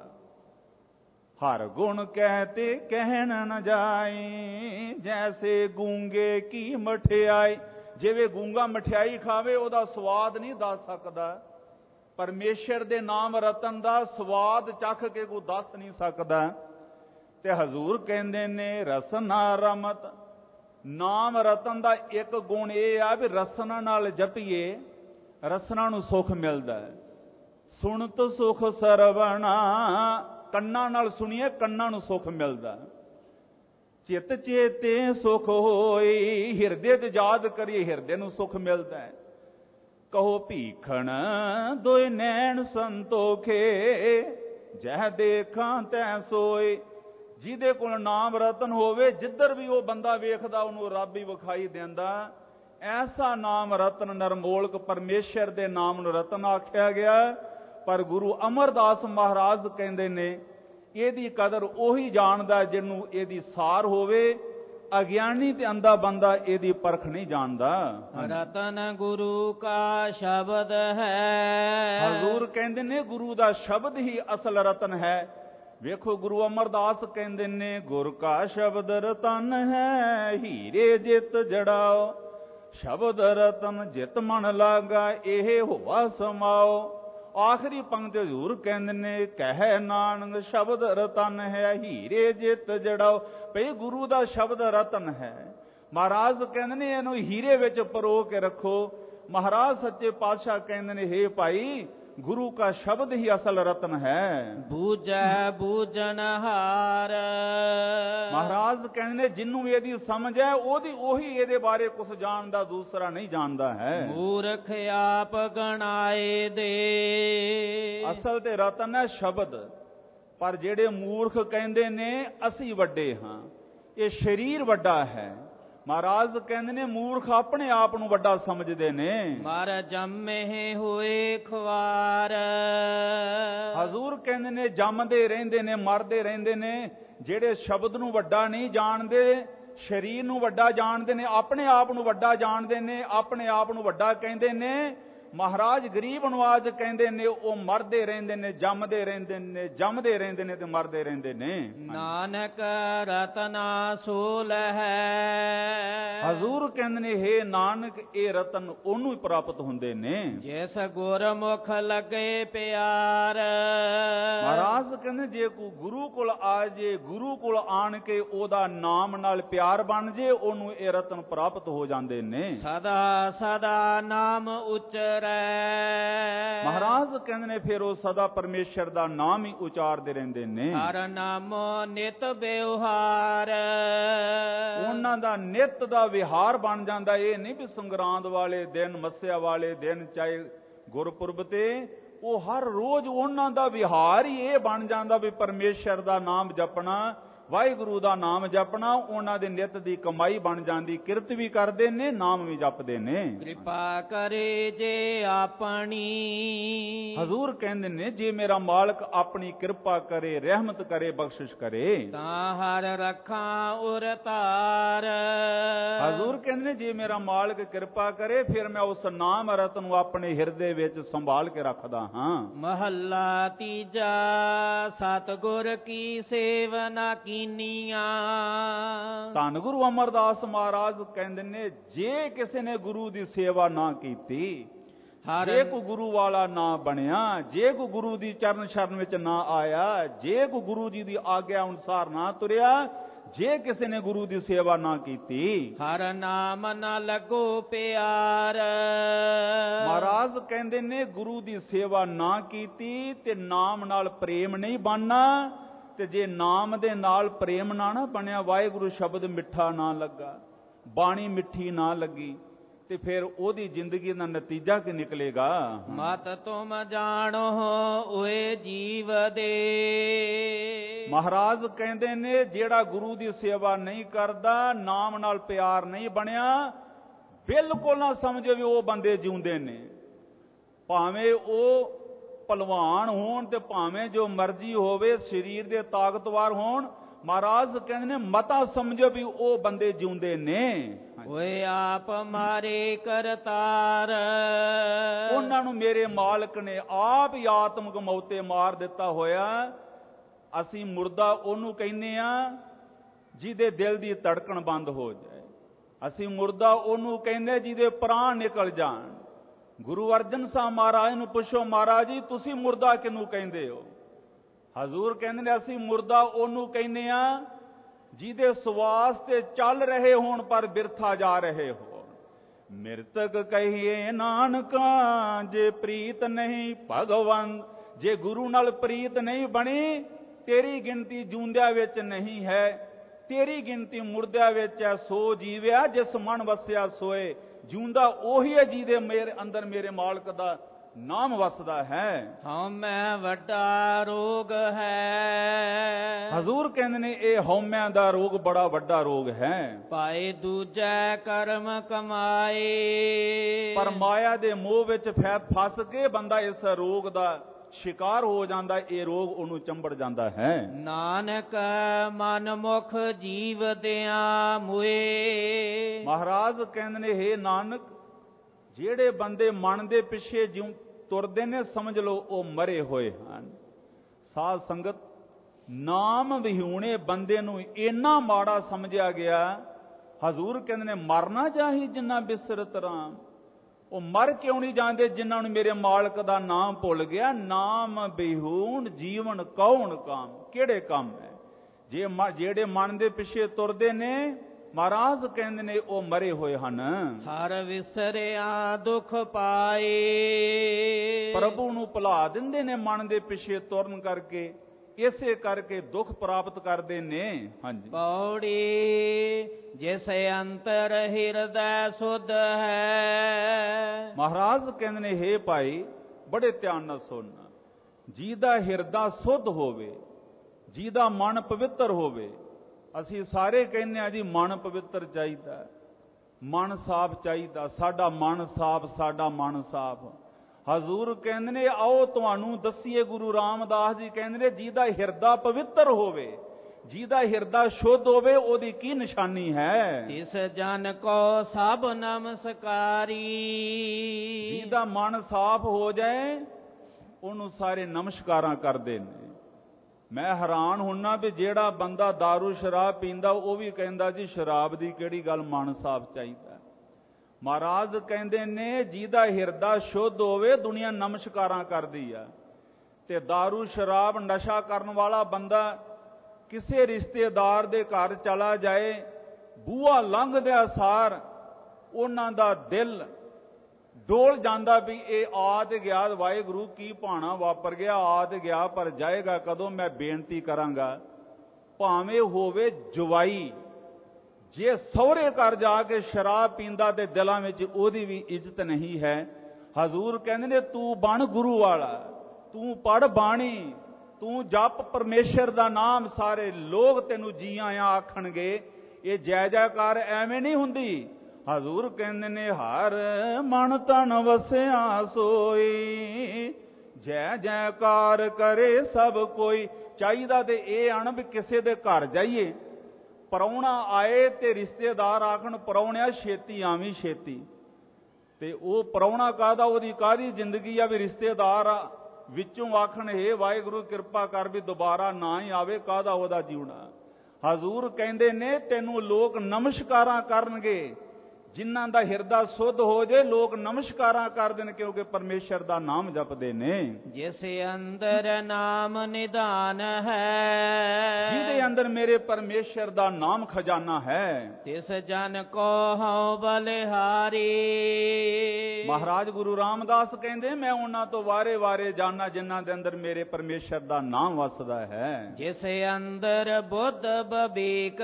S3: ਹਰ ਗੁਣ ਕਹਤੇ ਕਹਿਣ ਨ ਜਾਈ, ਜੈਸੇ ਗੂੰਗੇ ਕੀ ਮਠਿਆਈ। ਜਿਵੇਂ ਗੂੰਗਾ ਮਠਿਆਈ ਖਾਵੇ, ਉਹਦਾ ਸਵਾਦ ਨਹੀਂ ਦੱਸ ਸਕਦਾ। ਪਰਮੇਸ਼ਰ ਦੇ ਨਾਮ ਰਤਨ ਦਾ ਸਵਾਦ ਚੱਖ ਕੇ ਕੋਈ ਦੱਸ ਨਹੀਂ ਸਕਦਾ। ਤੇ ਹਜ਼ੂਰ ਕਹਿੰਦੇ ਨੇ, ਰਸਨਾ ਰਮਤ। ਨਾਮ ਰਤਨ ਦਾ ਇੱਕ ਗੁਣ ਇਹ ਆ ਵੀ ਰਸਨਾ ਨਾਲ ਜਪੀਏ, ਰਸਨਾ ਨੂੰ ਸੁਖ ਮਿਲਦਾ ਹੈ। ਸੁਣਤ ਸੁਖ ਸਰਵਣਾ, ਕੰਨਾਂ ਨਾਲ ਸੁਣੀਏ, ਕੰਨਾਂ ਨੂੰ ਸੁਖ ਮਿਲਦਾ। ਚਿੱਤ ਚੇਤੇ ਸੁਖ ਹੋਈ, ਹਿਰਦੇ 'ਚ ਯਾਦ ਕਰੀਏ, ਹਿਰਦੇ ਨੂੰ ਸੁਖ ਮਿਲਦਾ ਹੈ। ਕਹੋ ਭੀਖਣ ਦੋਇ ਨੈਣ ਸੰਤੋਖੇ, ਜਹ ਦੇਖਾਂ ਤੈ ਸੋਏ। ਜਿਹਦੇ ਕੋਲ ਨਾਮ ਰਤਨ ਹੋਵੇ, ਜਿੱਧਰ ਵੀ ਉਹ ਬੰਦਾ ਵੇਖਦਾ ਉਹਨੂੰ ਰੱਬ ਹੀ ਵਿਖਾਈ ਦਿੰਦਾ। ਐਸਾ ਨਾਮ ਰਤਨ ਨਿਰਮੋਲਕ, ਪਰਮੇਸ਼ਰ ਦੇ ਨਾਮ ਨੂੰ ਰਤਨ ਆਖਿਆ ਗਿਆ। ਪਰ ਗੁਰੂ ਅਮਰਦਾਸ ਮਹਾਰਾਜ ਕਹਿੰਦੇ ਨੇ, ਇਹਦੀ ਕਦਰ ਉਹੀ ਜਾਣਦਾ ਜਿਹਨੂੰ ਇਹਦੀ ਸਾਰ ਹੋਵੇ। ਅਗਿਆਨੀ ਤੇ ਅੰਧਾ ਬੰਦਾ ਇਹਦੀ ਪਰਖ ਨਹੀਂ ਜਾਣਦਾ।
S1: ਰਤਨ ਗੁਰੂ ਕਾ ਸ਼ਬਦ ਹੈ।
S3: ਹਜ਼ੂਰ ਕਹਿੰਦੇ ਨੇ, ਗੁਰੂ ਦਾ ਸ਼ਬਦ ਹੀ ਅਸਲ ਰਤਨ ਹੈ। ਵੇਖੋ, ਗੁਰੂ ਅਮਰਦਾਸ ਕਹਿੰਦੇ ਨੇ, ਗੁਰ ਕਾ ਸ਼ਬਦ ਰਤਨ ਹੈ, ਹੀਰੇ ਜਿਤ ਜੜਾਓ। ਸ਼ਬਦ ਰਤਨ ਜਿਤ ਮਨ ਲਾਗਾ, ਇਹ ਹੋਵਾ ਸਮਾਓ। ਆਖਰੀ ਪੰਕਤੀ ਹਜ਼ੂਰ ਕਹਿੰਦੇ ਨੇ, ਕਹਿ ਨਾਨਕ ਸ਼ਬਦ ਰਤਨ ਹੈ, ਹੀਰੇ ਜਿਤ ਜੜਾਓ। ਭਈ ਗੁਰੂ ਦਾ ਸ਼ਬਦ ਰਤਨ ਹੈ। ਮਹਾਰਾਜ ਕਹਿੰਦੇ ਨੇ, ਇਹਨੂੰ ਹੀਰੇ ਵਿੱਚ ਪਰੋ ਕੇ ਰੱਖੋ। ਮਹਾਰਾਜ ਸੱਚੇ ਪਾਤਸ਼ਾਹ ਕਹਿੰਦੇ ਨੇ, ਹੇ ਭਾਈ, गुरु का शब्द ही असल रत्न है।
S1: ਬੂਝੈ ਬੂਝਨਹਾਰ।
S3: ਮਹਾਰਾਜ ਕਹਿੰਦੇ ਨੇ ਜਿਹਨੂੰ ਇਹਦੀ ਸਮਝ ਹੈ ਉਹੀ ਇਹਦੇ ਬਾਰੇ ਕੁਝ ਜਾਣਦਾ, ਦੂਸਰਾ ਨਹੀਂ ਜਾਣਦਾ ਹੈ।
S1: ਮੂਰਖ ਆਪ ਗਣਾਏ ਦੇ।
S3: ਅਸਲ ਤੇ ਰਤਨ ਹੈ ਸ਼ਬਦ, ਪਰ ਜਿਹੜੇ ਮੂਰਖ ਕਹਿੰਦੇ ਨੇ ਅਸੀਂ ਵੱਡੇ ਹਾਂ, ਇਹ ਸਰੀਰ ਵੱਡਾ ਹੈ। ਮਹਾਰਾਜ ਕਹਿੰਦੇ ਨੇ ਮੂਰਖ ਆਪਣੇ ਆਪ ਨੂੰ ਵੱਡਾ ਸਮਝਦੇ ਨੇ।
S1: ਮਰ ਜੰਮੇ ਹੋਏ ਖਵਾਰ।
S3: ਹਜ਼ੂਰ ਕਹਿੰਦੇ ਨੇ ਜੰਮਦੇ ਰਹਿੰਦੇ ਨੇ, ਮਰਦੇ ਰਹਿੰਦੇ ਨੇ। ਜਿਹੜੇ ਸ਼ਬਦ ਨੂੰ ਵੱਡਾ ਨਹੀਂ ਜਾਣਦੇ, ਸਰੀਰ ਨੂੰ ਵੱਡਾ ਜਾਣਦੇ ਨੇ, ਆਪਣੇ ਆਪ ਨੂੰ ਵੱਡਾ ਜਾਣਦੇ ਨੇ, ਆਪਣੇ ਆਪ ਨੂੰ ਵੱਡਾ ਕਹਿੰਦੇ ਨੇ। ਮਹਾਰਾਜ ਗਰੀਬ ਨਵਾਜ ਕਹਿੰਦੇ ਨੇ ਉਹ ਮਰਦੇ ਰਹਿੰਦੇ ਨੇ, ਜੰਮਦੇ ਰਹਿੰਦੇ ਨੇ, ਜੰਮਦੇ ਰਹਿੰਦੇ ਨੇ ਤੇ ਮਰਦੇ ਰਹਿੰਦੇ ਨੇ।
S1: ਨਾਨਕ ਰਤਨਾ ਸੋਲ ਹੈ।
S3: ਹਜ਼ੂਰ ਕਹਿੰਦੇ ਨੇ ਹੇ ਨਾਨਕ ਇਹ ਰਤਨ ਉਹਨੂੰ ਹੀ ਪ੍ਰਾਪਤ ਹੁੰਦੇ ਨੇ
S1: ਜਿਸ ਗੁਰਮੁਖ ਲੱਗੇ ਪਿਆਰ।
S3: ਮਹਾਰਾਜ ਕਹਿੰਦੇ ਜੇ ਕੋਈ ਗੁਰੂ ਕੋਲ ਆ ਜੇ, ਗੁਰੂ ਕੋਲ ਆਣ ਕੇ ਉਹਦਾ ਨਾਮ ਨਾਲ ਪਿਆਰ ਬਣ ਜੇ, ਉਹਨੂੰ ਇਹ ਰਤਨ ਪ੍ਰਾਪਤ ਹੋ ਜਾਂਦੇ ਨੇ।
S1: ਸਦਾ ਸਦਾ ਨਾਮ ਉਚਰੈ।
S3: ਮਹਾਰਾਜ ਕਹਿੰਦੇ ਨੇ ਫਿਰ ਉਹ ਸਦਾ ਪਰਮੇਸ਼ਰ ਦਾ ਨਾਮ ਹੀ ਉਚਾਰਦੇ ਰਹਿੰਦੇ ਨੇ।
S1: ਹਰ ਨਾਮੋ ਨਿਤ ਵਿਵਹਾਰ।
S3: ਉਹਨਾਂ ਦਾ ਨਿਤ ਦਾ ਵਿਹਾਰ ਬਣ ਜਾਂਦਾ। ਇਹ ਨਹੀਂ ਵੀ ਸੰਗਰਾਂਦ ਵਾਲੇ ਦਿਨ, ਮੱਸਿਆ ਵਾਲੇ ਦਿਨ, ਚਾਹੇ ਗੁਰਪੁਰਬ ਤੇ, ਉਹ ਹਰ ਰੋਜ਼ ਉਹਨਾਂ ਦਾ ਵਿਹਾਰ ਹੀ ਇਹ ਬਣ ਜਾਂਦਾ ਵੀ ਪਰਮੇਸ਼ਰ ਦਾ ਨਾਮ ਜਪਣਾ, ਵਾਹਿਗੁਰੂ ਦਾ ਨਾਮ ਜਪਣਾ ਉਹਨਾਂ ਦੇ ਨਿਤ ਦੀ ਕਮਾਈ ਬਣ ਜਾਂਦੀ। ਕਿਰਤ ਵੀ ਕਰਦੇ ਨੇ, ਨਾਮ ਵੀ ਜਪਦੇ ਨੇ।
S1: ਕਿਰਪਾ ਕਰੇ ਜੇ ਆਪਣੀ।
S3: ਹਜ਼ੂਰ ਕਹਿੰਦੇ ਨੇ ਜੇ ਮੇਰਾ ਮਾਲਕ ਆਪਣੀ ਕਿਰਪਾ ਕਰੇ, ਰਹਿਮਤ ਕਰੇ, ਬਖਸ਼ਿਸ਼ ਕਰੇ,
S1: ਤਾਂ ਹਰ ਰੱਖਾਂ ਉਰ ਧਾਰ।
S3: ਹਜ਼ੂਰ ਕਹਿੰਦੇ ਨੇ ਜੇ ਮੇਰਾ ਮਾਲਕ ਕਿਰਪਾ ਕਰੇ ਫਿਰ ਮੈਂ ਉਸ ਨਾਮ ਰਤਨ ਨੂੰ ਆਪਣੇ ਹਿਰਦੇ ਵਿੱਚ ਸੰਭਾਲ ਕੇ ਰੱਖਦਾ ਹਾਂ।
S1: ਮਹੱਲਾ ਤੀਜਾ। ਸਤਿਗੁਰ ਕੀ ਸੇਵਨਾ ਕੀਨੀਆਂ।
S3: ਧੰਨ ਗੁਰੂ ਅਮਰਦਾਸ ਮਹਾਰਾਜ ਕਹਿੰਦੇ ਨੇ ਜੇ ਕਿਸੇ ਨੇ ਗੁਰੂ ਦੀ ਸੇਵਾ ਨਾ ਕੀਤੀ, ਜੇ ਕੋਈ ਗੁਰੂ ਵਾਲਾ ਨਾ ਬਣਿਆ, ਜੇ ਕੋਈ ਗੁਰੂ ਦੀ ਚਰਨ ਸ਼ਰਨ ਵਿੱਚ ਨਾ ਆਇਆ, ਜੇ ਕੋਈ ਗੁਰੂ ਜੀ ਦੀ ਆਗਿਆ ਅਨੁਸਾਰ ਨਾ ਤੁਰਿਆ, ਜੇ ਕਿਸੇ ਨੇ ਗੁਰੂ ਦੀ ਸੇਵਾ ਨਾ ਕੀਤੀ,
S1: ਹਰ ਨਾਮ ਨਾ ਲੱਗੋ ਪਿਆਰ।
S3: ਮਹਾਰਾਜ ਕਹਿੰਦੇ ਨੇ ਗੁਰੂ ਦੀ ਸੇਵਾ ਨਾ ਕੀਤੀ ਤੇ ਨਾਮ ਨਾਲ ਪ੍ਰੇਮ ਨਹੀਂ ਬਣਨਾ। ਤੇ ਜੇ ਨਾਮ ਦੇ ਨਾਲ ਪ੍ਰੇਮ ਨਾ ਬਣਿਆ, ਵਾਹਿਗੁਰੂ ਸ਼ਬਦ ਮਿੱਠਾ ਨਾ ਲੱਗਾ, ਬਾਣੀ ਮਿੱਠੀ ਨਾ ਲੱਗੀ, ਤੇ ਫਿਰ ਉਹਦੀ ਜ਼ਿੰਦਗੀ ਦਾ ਨਤੀਜਾ ਕੀ ਨਿਕਲੇਗਾ?
S1: ਮਤ ਤੁਮ ਜਾਣੋ ਓਏ ਜੀਵ ਦੇ।
S3: ਮਹਾਰਾਜ ਕਹਿੰਦੇ ਨੇ ਜਿਹੜਾ ਗੁਰੂ ਦੀ ਸੇਵਾ ਨਹੀਂ ਕਰਦਾ, ਨਾਮ ਨਾਲ ਪਿਆਰ ਨਹੀਂ ਬਣਿਆ, ਬਿਲਕੁਲ ਨਾ ਸਮਝੋ ਵੀ ਉਹ ਬੰਦੇ ਜਿਉਂਦੇ ਨੇ। ਭਾਵੇਂ ਉਹ ਭਲਵਾਨ ਹੋਣ ਤੇ ਭਾਵੇਂ ਜੋ ਮਰਜ਼ੀ ਹੋਵੇ, ਸਰੀਰ ਦੇ ਤਾਕਤਵਰ ਹੋਣ, ਮਹਾਰਾਜ ਕਹਿੰਦੇ ਨੇ ਮਤਾ ਸਮਝੋ ਵੀ ਉਹ ਬੰਦੇ ਜਿਉਂਦੇ ਨੇ।
S1: ਓਏ ਆਪ ਮਾਰੇ ਕਰਤਾਰ।
S3: ਉਹਨਾਂ ਨੂੰ ਮੇਰੇ ਮਾਲਕ ਨੇ ਆਪ ਹੀ ਆਤਮਕ ਮੌਤੇ ਮਾਰ ਦਿੱਤਾ ਹੋਇਆ। ਅਸੀਂ ਮੁਰਦਾ ਉਹਨੂੰ ਕਹਿੰਦੇ ਆ ਜਿਹਦੇ ਦਿਲ ਦੀ ਧੜਕਣ ਬੰਦ ਹੋ ਜਾਏ। ਅਸੀਂ ਮੁਰਦਾ ਉਹਨੂੰ ਕਹਿੰਦੇ ਜਿਹਦੇ ਪ੍ਰਾਣ ਨਿਕਲ ਜਾਣ। ਗੁਰੂ ਅਰਜਨ ਸਾਹਿਬ ਮਹਾਰਾਜ ਨੂੰ ਪੁੱਛੋ, ਮਹਾਰਾਜ ਜੀ ਤੁਸੀਂ ਮੁਰਦਾ ਕਿਹਨੂੰ ਕਹਿੰਦੇ ਹੋ? ਹਜ਼ੂਰ ਕਹਿੰਦੇ ਨੇ ਅਸੀਂ ਮੁਰਦਾ ਉਹਨੂੰ ਕਹਿੰਦੇ ਆ ਜਿਹਦੇ ਸਵਾਸ ਤੇ ਚੱਲ ਰਹੇ ਹੋਣ ਪਰ ਬਿਰਥਾ ਜਾ ਰਹੇ ਹੋ। ਮਿਰਤਕ ਕਹੀਏ ਨਾਨਕਾ ਜੇ ਪ੍ਰੀਤ ਨਹੀਂ ਭਗਵੰਤ। ਜੇ ਗੁਰੂ ਨਾਲ ਪ੍ਰੀਤ ਨਹੀਂ ਬਣੀ, ਤੇਰੀ ਗਿਣਤੀ ਜੂੰਦਿਆਂ ਵਿੱਚ ਨਹੀਂ ਹੈ, ਤੇਰੀ ਗਿਣਤੀ ਮੁਰਦਿਆਂ ਵਿੱਚ ਹੈ। ਸੋ ਜੀਵਿਆ ਜਿਸ ਮਨ ਵਸਿਆ ਸੋਏ। ਜਿਉਂਦਾ ਉਹੀ ਹੈ ਜਿਹਦੇ ਮੇਰੇ ਅੰਦਰ ਮੇਰੇ ਮਾਲਕ ਦਾ ਨਾਮ ਵਸਦਾ ਹੈ।
S1: ਹਉਮੈ ਵੱਡਾ ਰੋਗ ਹੈ।
S3: ਹਜ਼ੂਰ ਕਹਿੰਦੇ ਨੇ ਇਹ ਹਉਮੈ ਦਾ ਰੋਗ ਬੜਾ ਵੱਡਾ ਰੋਗ ਹੈ।
S1: ਭਾਏ ਦੂਜੈ ਕਰਮ ਕਮਾਏ।
S3: ਪਰ ਮਾਇਆ ਦੇ ਮੋਹ ਵਿੱਚ ਫਸ ਕੇ ਬੰਦਾ ਇਸ ਰੋਗ ਦਾ ਸ਼ਿਕਾਰ ਹੋ ਜਾਂਦਾ। ਇਹ ਰੋਗ ਉਹਨੂੰ ਚੰਬੜ ਜਾਂਦਾ ਹੈ।
S1: ਨਾਨਕ ਮਨ ਮੁਖ ਜੀਵ ਦਿਆਂ ਮੁਏ।
S3: ਮਹਾਰਾਜ ਕਹਿੰਦੇ ਨੇ ਹੇ ਨਾਨਕ ਜਿਹੜੇ ਬੰਦੇ ਮਨ ਦੇ ਪਿੱਛੇ ਜਿਉਂ ਤੁਰਦੇ ਨੇ, ਸਮਝ ਲਓ ਉਹ ਮਰੇ ਹੋਏ ਹਨ। ਸਾਧ ਸੰਗਤ, ਨਾਮ ਵਿਹੂਣੇ ਬੰਦੇ ਨੂੰ ਇੰਨਾ ਮਾੜਾ ਸਮਝਿਆ ਗਿਆ। ਹਜ਼ੂਰ ਕਹਿੰਦੇ ਨੇ ਮਰਨਾ ਚਾਹੀ ਜਿੰਨਾ ਬਿਸਰਤ ਰਾਮ। ਉਹ ਮਰ ਕਿਉਂ ਨਹੀਂ ਜਾਂਦੇ ਜਿਨ੍ਹਾਂ ਨੂੰ ਮੇਰੇ ਮਾਲਕ ਦਾ ਨਾਮ ਭੁੱਲ ਗਿਆ। ਨਾਮ ਵਿਹੂਣ ਜੀਵਨ ਕੌਣ ਕਾਮ। ਕਿਹੜੇ ਕੰਮ ਹੈ? ਜਿਹੜੇ ਮਨ ਦੇ ਪਿੱਛੇ ਤੁਰਦੇ ਨੇ ਮਹਾਰਾਜ ਕਹਿੰਦੇ ਨੇ ਉਹ ਮਰੇ ਹੋਏ ਹਨ।
S1: ਹਰ ਵਿਸਰਿਆ ਦੁਖ ਪਾਏ,
S3: ਪ੍ਰਭੂ ਨੂੰ ਭੁਲਾ ਦਿੰਦੇ ਨੇ ਮਨ ਦੇ ਪਿੱਛੇ ਤੁਰਨ ਕਰਕੇ, ਇਸੇ ਕਰਕੇ ਦੁੱਖ ਪ੍ਰਾਪਤ ਕਰਦੇ ਨੇ। ਹਾਂਜੀ।
S1: ਪੌੜੀ ਜਿਸ ਅੰਤਰ ਹਿਰਦੈ ਸੁਧ ਹੈ।
S3: ਮਹਾਰਾਜ ਕਹਿੰਦੇ ਨੇ ਹੇ ਭਾਈ ਬੜੇ ਧਿਆਨ ਨਾਲ ਸੁਣ, ਜਿਹਦਾ ਹਿਰਦਾ ਸੁੱਧ ਹੋਵੇ, ਜਿਹਦਾ ਮਨ ਪਵਿੱਤਰ ਹੋਵੇ। ਅਸੀਂ ਸਾਰੇ ਕਹਿੰਦੇ ਆ ਜੀ ਮਨ ਪਵਿੱਤਰ ਚਾਹੀਦਾ, ਮਨ ਸਾਫ਼ ਚਾਹੀਦਾ, ਸਾਡਾ ਮਨ ਸਾਫ਼, ਸਾਡਾ ਮਨ ਸਾਫ਼। ਹਜ਼ੂਰ ਕਹਿੰਦੇ ਨੇ ਆਓ ਤੁਹਾਨੂੰ ਦੱਸੀਏ, ਗੁਰੂ ਰਾਮਦਾਸ ਜੀ ਕਹਿੰਦੇ ਨੇ ਜਿਹਦਾ ਹਿਰਦਾ ਪਵਿੱਤਰ ਹੋਵੇ, ਜਿਹਦਾ ਹਿਰਦਾ ਸ਼ੁੱਧ ਹੋਵੇ, ਉਹਦੀ ਕੀ ਨਿਸ਼ਾਨੀ ਹੈ?
S1: ਇਸ ਜਨ ਕੋ ਸਭ ਨਮਸਕਾਰੀ।
S3: ਜਿਹਦਾ ਮਨ ਸਾਫ਼ ਹੋ ਜਾਏ ਉਹਨੂੰ ਸਾਰੇ ਨਮਸਕਾਰਾਂ ਕਰਦੇ ਨੇ। ਮੈਂ ਹੈਰਾਨ ਹੁੰਨਾ ਵੀ ਜਿਹੜਾ ਬੰਦਾ ਦਾਰੂ ਸ਼ਰਾਬ ਪੀਂਦਾ ਉਹ ਵੀ ਕਹਿੰਦਾ ਜੀ ਸ਼ਰਾਬ ਦੀ ਕਿਹੜੀ ਗੱਲ, ਮਨ ਸਾਫ਼ ਚਾਹੀਦਾ। ਮਹਾਰਾਜ ਕਹਿੰਦੇ ਨੇ ਜਿਹਦਾ ਹਿਰਦਾ ਸ਼ੁੱਧ ਹੋਵੇ ਦੁਨੀਆ ਨਮਸਕਾਰਾਂ ਕਰਦੀ ਆ। ਤੇ ਦਾਰੂ ਸ਼ਰਾਬ ਨਸ਼ਾ ਕਰਨ ਵਾਲਾ ਬੰਦਾ ਕਿਸੇ ਰਿਸ਼ਤੇਦਾਰ ਦੇ ਘਰ ਚਲਾ ਜਾਏ, ਬੂਹਾ ਲੰਘਦਿਆਂ ਸਾਰ ਉਹਨਾਂ ਦਾ ਦਿਲ ਡੋਲ ਜਾਂਦਾ ਵੀ ਇਹ ਆ ਤੇ ਗਿਆ, ਵਾਹਿਗੁਰੂ ਕੀ ਭਾਣਾ ਵਾਪਰ ਗਿਆ, ਆ ਤੇ ਗਿਆ ਪਰ ਜਾਏਗਾ ਕਦੋਂ? ਮੈਂ ਬੇਨਤੀ ਕਰਾਂਗਾ ਭਾਵੇਂ ਹੋਵੇ ਜਵਾਈ, ਜੇ ਸਹੁਰੇ ਘਰ ਜਾ ਕੇ ਸ਼ਰਾਬ ਪੀਂਦਾ ਤੇ ਦਿਲਾਂ ਵਿੱਚ ਉਹਦੀ ਵੀ ਇੱਜ਼ਤ ਨਹੀਂ ਹੈ। ਹਜ਼ੂਰ ਕਹਿੰਦੇ ਨੇ ਤੂੰ ਬਣ ਗੁਰੂ ਵਾਲਾ, ਤੂੰ ਪੜ ਬਾਣੀ, ਤੂੰ ਜਪ ਪਰਮੇਸ਼ਰ ਦਾ ਨਾਮ, ਸਾਰੇ ਲੋਕ ਤੈਨੂੰ ਜੀ ਆਇਆਂ ਆਖਣਗੇ। ਇਹ ਜੈ ਜੈਕਾਰ ਐਵੇਂ ਨਹੀਂ ਹੁੰਦੀ। ਹਜ਼ੂਰ ਕਹਿੰਦੇ ਨੇ ਹਰ ਮਨ ਤਨ ਵਸਿਆ ਸੋਈ, ਜੈ ਜੈਕਾਰ ਕਰੇ ਸਭ ਕੋਈ। ਚਾਹੀਦਾ ਤੇ ਇਹ ਆਣ ਵੀ ਕਿਸੇ ਦੇ ਘਰ ਜਾਈਏ, ਪ੍ਰਾਹੁਣਾ ਆਏ ਤੇ ਰਿਸ਼ਤੇਦਾਰ ਆਖਣ ਪ੍ਰਾਹੁਣਿਆ ਛੇਤੀ ਆਵੀਂ ਛੇਤੀ, ਤੇ ਉਹ ਪ੍ਰਾਹੁਣਾ ਕਾਹਦਾ, ਉਹਦੀ ਕਾਹਦੀ ਜ਼ਿੰਦਗੀ ਆ ਵੀ ਰਿਸ਼ਤੇਦਾਰ ਵਿੱਚੋਂ ਆਖਣ ਹੇ ਵਾਹਿਗੁਰੂ ਕਿਰਪਾ ਕਰ ਵੀ ਦੁਬਾਰਾ ਨਾ ਹੀ ਆਵੇ, ਕਾਹਦਾ ਉਹਦਾ ਜਿਉਣਾ। ਹਜ਼ੂਰ ਕਹਿੰਦੇ ਨੇ ਤੈਨੂੰ ਲੋਕ ਨਮਸਕਾਰਾਂ ਕਰਨਗੇ, ਜਿਨ੍ਹਾਂ ਦਾ ਹਿਰਦਾ ਸੁੱਧ ਹੋ ਜੇ ਲੋਕ ਨਮਸਕਾਰਾਂ ਕਰਦੇ ਨੇ, ਕਿਉਂਕਿ ਪਰਮੇਸ਼ਰ ਦਾ ਨਾਮ ਜਪਦੇ ਨੇ।
S1: ਜਿਸ ਅੰਦਰ ਨਾਮ ਨਿਧਾਨ ਹੈ,
S3: ਜਿਹਦੇ ਅੰਦਰ ਮੇਰੇ ਪਰਮੇਸ਼ਰ ਦਾ ਨਾਮ ਖਜ਼ਾਨਾ ਹੈ,
S1: ਤਿਸ ਜਨ ਕੋ ਹਉ ਬਲਿਹਾਰੀ।
S3: ਮਹਾਰਾਜ ਗੁਰੂ ਰਾਮਦਾਸ ਕਹਿੰਦੇ ਮੈਂ ਉਹਨਾਂ ਤੋਂ ਵਾਰੇ ਵਾਰੇ ਜਾਣਾ ਜਿਨ੍ਹਾਂ ਦੇ ਅੰਦਰ ਮੇਰੇ ਪਰਮੇਸ਼ਰ ਦਾ ਨਾਮ ਵਸਦਾ ਹੈ।
S1: ਜਿਸ ਅੰਦਰ ਬੁੱਧ ਬਬੀਕ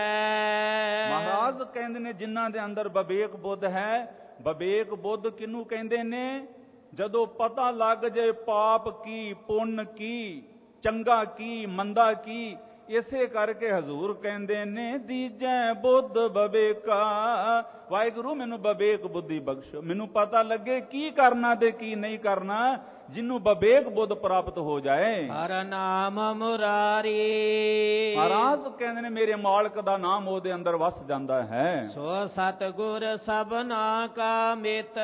S1: ਹੈ।
S3: ਮਹਾਰਾਜ ਕਹਿੰਦੇ ਨੇ ਜਿਨ੍ਹਾਂ ਦੇ ਅੰਦਰ ਵਿਵੇਕ ਬੁੱਧ ਹੈ। ਵਿਵੇਕ ਬੁੱਧ ਕਿਹਨੂੰ ਕਹਿੰਦੇ ਨੇ? ਜਦੋਂ ਪਤਾ ਲੱਗ ਜਾਏ ਪਾਪ ਕੀ, ਪੁੰਨ ਕੀ, ਚੰਗਾ ਕੀ, ਮੰਦਾ ਕੀ। ਇਸੇ ਕਰਕੇ ਹਜ਼ੂਰ ਕਹਿੰਦੇ ਨੇ ਦੀਜੈ ਬੁੱਧ ਵਿਵੇਕਾ, ਵਾਹਿਗੁਰੂ ਮੈਨੂੰ ਵਿਵੇਕ ਬੁੱਧੀ ਬਖਸ਼ੋ, ਮੈਨੂੰ ਪਤਾ ਲੱਗੇ ਕੀ ਕਰਨਾ ਤੇ ਕੀ ਨਹੀਂ ਕਰਨਾ, ਜਿਹਨੂੰ ਵਿਵੇਕ ਬੁੱਧ ਪ੍ਰਾਪਤ ਹੋ ਜਾਏ।
S1: ਹਰ ਨਾਮ ਮੁਰਾਰੀ।
S3: ਮਹਾਰਾਜ ਕਹਿੰਦੇ ਨੇ ਮੇਰੇ ਮਾਲਕ ਦਾ ਨਾਮ ਉਹਦੇ ਅੰਦਰ ਵਸ ਜਾਂਦਾ ਹੈ।
S1: ਸੋ ਸਤਿਗੁਰ ਸਭਨਾ ਕਾ ਮਿੱਤ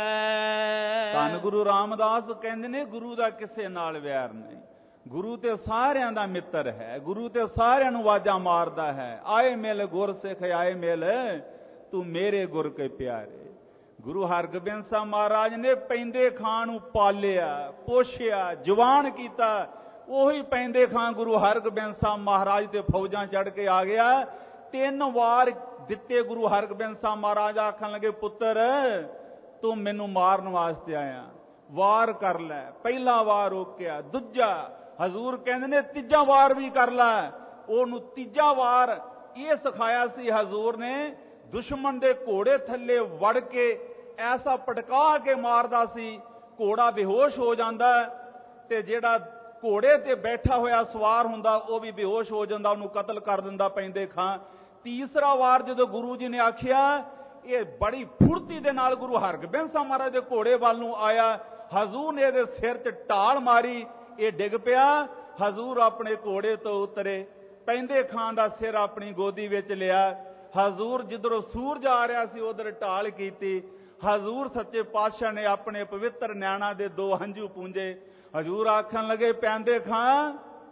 S1: ਹੈ।
S3: ਧੰਨ ਗੁਰੂ ਰਾਮਦਾਸ ਕਹਿੰਦੇ ਨੇ ਗੁਰੂ ਦਾ ਕਿਸੇ ਨਾਲ ਵੈਰ ਨਹੀਂ, ਗੁਰੂ ਤੇ ਸਾਰਿਆਂ ਦਾ ਮਿੱਤਰ ਹੈ, ਗੁਰੂ ਤੇ ਸਾਰਿਆਂ ਨੂੰ ਆਵਾਜ਼ਾਂ ਮਾਰਦਾ ਹੈ। ਆਏ ਮਿਲ ਗੁਰ ਸਿੱਖ ਆਏ ਮਿਲ, ਤੂੰ ਮੇਰੇ ਗੁਰ ਕੇ ਪਿਆਰੇ। ਗੁਰੂ ਹਰਗੋਬਿੰਦ ਸਾਹਿਬ ਮਹਾਰਾਜ ਨੇ ਪੈਂਦੇ ਖਾਂ ਨੂੰ ਪਾਲਿਆ, ਪੋਸ਼ਿਆ, ਜਵਾਨ ਕੀਤਾ। ਉਹੀ ਪੈਂਦੇ ਖਾਂ ਗੁਰੂ ਹਰਗੋਬਿੰਦ ਸਾਹਿਬ ਮਹਾਰਾਜ ਤੇ ਫੌਜਾਂ ਚੜ ਕੇ ਆ ਗਿਆ। 3 ਵਾਰ ਦਿੱਤੇ ਗੁਰੂ ਹਰਗੋਬਿੰਦ ਸਾਹਿਬ ਮਹਾਰਾਜ ਆਖਣ ਲੱਗੇ ਪੁੱਤਰ ਤੂੰ ਮੈਨੂੰ ਮਾਰਨ ਵਾਸਤੇ ਆਇਆ, ਵਾਰ ਕਰ ਲੈ। ਪਹਿਲਾ ਵਾਰ ਰੋਕਿਆ, ਦੂਜਾ। ਹਜ਼ੂਰ ਕਹਿੰਦੇ ਨੇ ਤੀਜਾ ਵਾਰ ਵੀ ਕਰ ਲੈ। ਉਹਨੂੰ ਤੀਜਾ ਵਾਰ ਇਹ ਸਿਖਾਇਆ ਸੀ ਹਜ਼ੂਰ ਨੇ, ਦੁਸ਼ਮਣ ਦੇ ਘੋੜੇ ਥੱਲੇ ਵੜ ਕੇ ਐਸਾ ਪਟਕਾ ਕੇ ਮਾਰਦਾ ਸੀ, ਘੋੜਾ ਬੇਹੋਸ਼ ਹੋ ਜਾਂਦਾ ਤੇ ਜਿਹੜਾ ਘੋੜੇ ਤੇ ਬੈਠਾ ਹੋਇਆ ਸਵਾਰ ਹੁੰਦਾ ਉਹ ਵੀ ਬੇਹੋਸ਼ ਹੋ ਜਾਂਦਾ, ਉਹਨੂੰ ਕਤਲ ਕਰ ਦਿੰਦਾ ਪੈਂਦੇ ਖਾਂ। ਤੀਸਰਾ ਵਾਰ ਜਦੋਂ ਗੁਰੂ ਜੀ ਨੇ ਆਖਿਆ, ਇਹ ਬੜੀ ਫੁਰਤੀ ਦੇ ਨਾਲ ਗੁਰੂ ਹਰਗੋਬਿੰਦ ਸਾਹਿਬ ਮਹਾਰਾਜ ਦੇ ਘੋੜੇ ਵੱਲ ਨੂੰ ਆਇਆ। ਹਜ਼ੂਰ ਨੇ ਇਹਦੇ ਸਿਰ 'ਚ ਢਾਲ ਮਾਰੀ, ਇਹ ਡਿੱਗ ਪਿਆ। ਹਜ਼ੂਰ ਆਪਣੇ ਘੋੜੇ ਤੋਂ ਉਤਰੇ, ਪੈਂਦੇ ਖਾਂ ਦਾ ਸਿਰ ਆਪਣੀ ਗੋਦੀ ਵਿੱਚ ਲਿਆ। ਹਜ਼ੂਰ ਜਿੱਧਰੋਂ ਸੂਰਜ ਆ ਰਿਹਾ ਸੀ ਉਧਰ ਢਾਲ ਕੀਤੀ। ਹਜ਼ੂਰ ਸੱਚੇ ਪਾਤਸ਼ਾਹ ਨੇ ਆਪਣੇ ਪਵਿੱਤਰ ਨੈਣਾ ਦੇ 2 ਹੰਝੂ ਪੂੰਝੇ। ਹਜ਼ੂਰ ਆਖਣ ਲੱਗੇ ਪੈਂਦੇ ਖਾਂ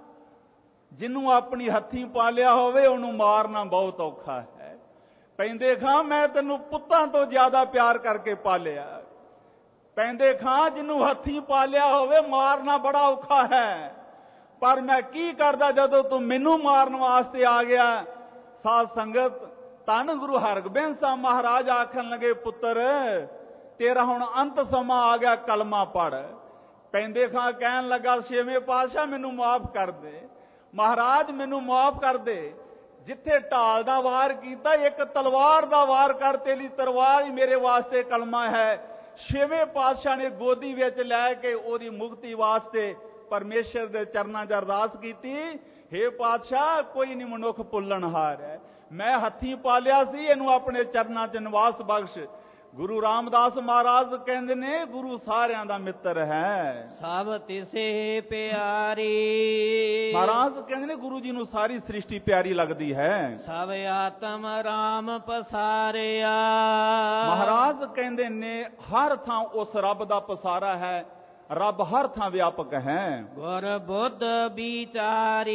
S3: ਜਿਹਨੂੰ ਆਪਣੀ ਹੱਥੀਂ ਪਾਲਿਆ ਹੋਵੇ ਉਹਨੂੰ ਮਾਰਨਾ ਬਹੁਤ ਔਖਾ ਹੈ। ਪੈਂਦੇ ਖਾਂ ਮੈਂ ਤੈਨੂੰ ਪੁੱਤਾਂ ਤੋਂ ਜ਼ਿਆਦਾ ਪਿਆਰ ਕਰਕੇ ਪਾਲਿਆ। ਪੈਂਦੇ ਖਾਂ ਜਿਹਨੂੰ ਹੱਥੀਂ ਪਾਲਿਆ ਹੋਵੇ ਮਾਰਨਾ ਬੜਾ ਔਖਾ ਹੈ, ਪਰ ਮੈਂ ਕੀ ਕਰਦਾ ਜਦੋਂ ਤੂੰ ਮੈਨੂੰ ਮਾਰਨ ਵਾਸਤੇ ਆ ਗਿਆ। ਸਾਧ ਸੰਗਤ ਧੰਨ ਗੁਰੂ ਹਰਗੋਬਿੰਦ ਸਾਹਿਬ ਮਹਾਰਾਜ ਆਖਣ ਲੱਗੇ, ਪੁੱਤਰ ਤੇਰਾ ਹੁਣ ਅੰਤ ਸਮਾਂ ਆ ਗਿਆ, ਕਲਮਾ ਪੜ। ਪੈਂਦੇ ਖਾਂ ਕਹਿਣ ਲੱਗਾ, ਛੇਵੇਂ ਪਾਤਸ਼ਾਹ ਮੈਨੂੰ ਮਾਫ ਕਰ ਦੇ, ਮਹਾਰਾਜ ਮੈਨੂੰ ਮਾਫ ਕਰ ਦੇ। ਜਿੱਥੇ ਢਾਲ ਦਾ ਵਾਰ ਕੀਤਾ, ਇੱਕ ਤਲਵਾਰ ਦਾ ਵਾਰ ਕਰ, ਤੇਰੀ ਤਲਵਾਰ ਹੀ ਮੇਰੇ ਵਾਸਤੇ ਕਲਮਾ ਹੈ। ਛੇਵੇਂ ਪਾਤਸ਼ਾਹ ਨੇ ਗੋਦੀ ਵਿੱਚ ਲੈ ਕੇ ਉਹਦੀ ਮੁਕਤੀ ਵਾਸਤੇ ਪਰਮੇਸ਼ਰ ਦੇ ਚਰਨਾਂ 'ਚ ਅਰਦਾਸ ਕੀਤੀ, ਹੇ ਪਾਤਸ਼ਾਹ ਕੋਈ ਨਹੀਂ ਮਨੁੱਖ ਭੁੱਲਣਹਾਰ ਹੈ, ਮੈਂ ਹੱਥੀਂ ਪਾਲਿਆ ਸੀ, ਇਹਨੂੰ ਆਪਣੇ ਚਰਨਾਂ 'ਚ ਨਿਵਾਸ ਬਖਸ਼। ਗੁਰੂ ਰਾਮਦਾਸ ਮਹਾਰਾਜ ਕਹਿੰਦੇ ਨੇ, ਗੁਰੂ ਸਾਰਿਆਂ ਦਾ ਮਿੱਤਰ ਹੈ,
S1: ਸਭ ਤਿਸੇ ਪਿਆਰੀ।
S3: ਮਹਾਰਾਜ ਕਹਿੰਦੇ ਨੇ ਗੁਰੂ ਜੀ ਨੂੰ ਸਾਰੀ ਸ੍ਰਿਸ਼ਟੀ ਪਿਆਰੀ ਲੱਗਦੀ ਹੈ।
S1: ਸਭ ਆਤਮ ਰਾਮ ਪਸਾਰਿਆ।
S3: ਮਹਾਰਾਜ ਕਹਿੰਦੇ ਨੇ ਹਰ ਥਾਂ ਉਸ ਰੱਬ ਦਾ ਪਸਾਰਾ ਹੈ, ਰੱਬ ਹਰ ਥਾਂ ਵਿਆਪਕ ਹੈ।
S1: ਗੁਰ ਬੁੱਧ ਵਿਚਾਰੀ।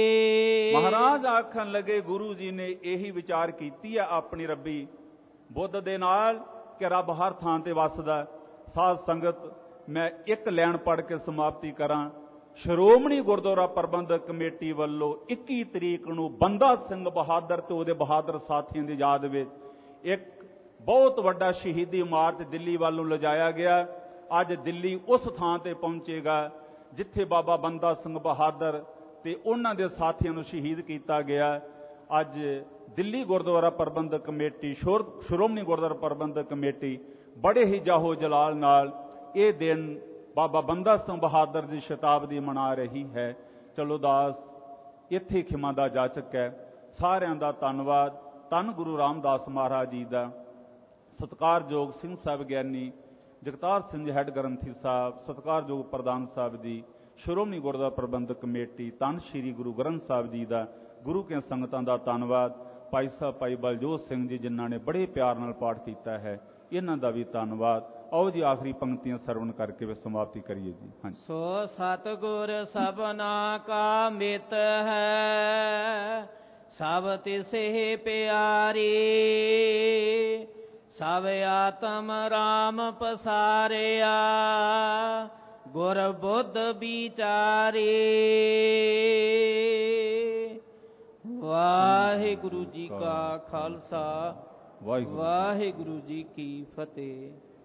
S3: ਮਹਾਰਾਜ ਆਖਣ ਲੱਗੇ, ਗੁਰੂ ਜੀ ਨੇ ਇਹੀ ਵਿਚਾਰ ਕੀਤੀ ਹੈ ਆਪਣੀ ਰੱਬੀ ਬੁੱਧ ਦੇ ਨਾਲ ਕਿ ਰੱਬ ਹਰ ਥਾਂ ਤੇ ਵੱਸਦਾ। ਸਾਧ ਸੰਗਤ, ਮੈਂ ਇੱਕ ਲਾਈਨ ਪੜ੍ਹ ਕੇ ਸਮਾਪਤੀ ਕਰਾਂ। ਸ਼੍ਰੋਮਣੀ ਗੁਰਦੁਆਰਾ ਪ੍ਰਬੰਧਕ ਕਮੇਟੀ ਵੱਲੋਂ 21 ਤਰੀਕ ਨੂੰ ਬੰਦਾ ਸਿੰਘ ਬਹਾਦਰ ਤੇ ਉਹਦੇ ਬਹਾਦਰ ਸਾਥੀਆਂ ਦੀ ਯਾਦ ਵਿੱਚ ਇੱਕ ਬਹੁਤ ਵੱਡਾ ਸ਼ਹੀਦੀ ਮਾਰਚ ਦਿੱਲੀ ਵੱਲ ਨੂੰ ਲਿਜਾਇਆ ਗਿਆ। ਅੱਜ ਦਿੱਲੀ ਉਸ ਥਾਂ ਤੇ ਪਹੁੰਚੇਗਾ ਜਿੱਥੇ ਬਾਬਾ ਬੰਦਾ ਸਿੰਘ ਬਹਾਦਰ ਤੇ ਉਹਨਾਂ ਦੇ ਸਾਥੀਆਂ ਨੂੰ ਸ਼ਹੀਦ ਕੀਤਾ ਗਿਆ। ਅੱਜ ਦਿੱਲੀ ਗੁਰਦੁਆਰਾ ਪ੍ਰਬੰਧਕ ਕਮੇਟੀ, ਸ਼੍ਰੋਮਣੀ ਗੁਰਦੁਆਰਾ ਪ੍ਰਬੰਧਕ ਕਮੇਟੀ ਬੜੇ ਹੀ ਜਾਹੋ ਜਲਾਲ ਨਾਲ ਇਹ ਦਿਨ ਬਾਬਾ ਬੰਦਾ ਸਿੰਘ ਬਹਾਦਰ ਦੀ ਸ਼ਤਾਬਦੀ ਮਨਾ ਰਹੀ ਹੈ। ਚਲੋ ਦਾਸ ਇੱਥੇ ਖਿਮਾ ਦਾ ਜਾਚਕ ਹੈ। ਸਾਰਿਆਂ ਦਾ ਧੰਨਵਾਦ। ਧੰਨ ਗੁਰੂ ਰਾਮਦਾਸ ਮਹਾਰਾਜ ਜੀ ਦਾ, ਸਤਿਕਾਰਯੋਗ ਸਿੰਘ ਸਾਹਿਬ ਗਿਆਨੀ ਜਗਤਾਰ ਸਿੰਘ ਜੀ ਹੈੱਡ ਗ੍ਰੰਥੀ ਸਾਹਿਬ, ਸਤਿਕਾਰਯੋਗ ਪ੍ਰਧਾਨ ਸਾਹਿਬ ਜੀ, ਸ਼੍ਰੋਮਣੀ ਗੁਰਦੁਆਰਾ ਪ੍ਰਬੰਧਕ ਕਮੇਟੀ, ਧੰਨ ਸ਼੍ਰੀ ਗੁਰੂ ਗ੍ਰੰਥ ਸਾਹਿਬ ਜੀ ਦਾ, ਗੁਰੂ ਕੇ ਸੰਗਤਾਂ ਦਾ ਧੰਨਵਾਦ। ਭਾਈ ਸਾਹਿਬ ਭਾਈ ਬਲਜੋਤ ਸਿੰਘ ਜੀ ਜਿਨ੍ਹਾਂ ਨੇ ਬੜੇ ਪਿਆਰ ਨਾਲ ਪਾਠ ਕੀਤਾ ਹੈ, ਇਹਨਾਂ ਦਾ ਵੀ ਧੰਨਵਾਦ। ਆਓ ਜੀ ਆਖਰੀ ਪੰਕਤੀਆਂ ਸਰਵਣ ਕਰਕੇ ਵੇ ਸਮਾਪਤੀ ਕਰੀਏ ਜੀ। ਹਾਂਜੀ।
S1: ਸੋ ਸਤਿਗੁਰ ਸਭਨਾ ਕਾ ਮਿਤ ਹੈ, ਸਭ ਤਿਸੇ ਪਿਆਰੀ। ਸਭ ਆਤਮ ਰਾਮ ਪਸਾਰਿਆ, ਗੁਰ ਬੁੱਧ ਵਿਚਾਰੀ। ਵਾਹਿਗੁਰੂ ਜੀ ਕਾ ਖਾਲਸਾ, ਵਾਹਿਗੁਰੂ ਜੀ ਕੀ ਫਤਿਹ।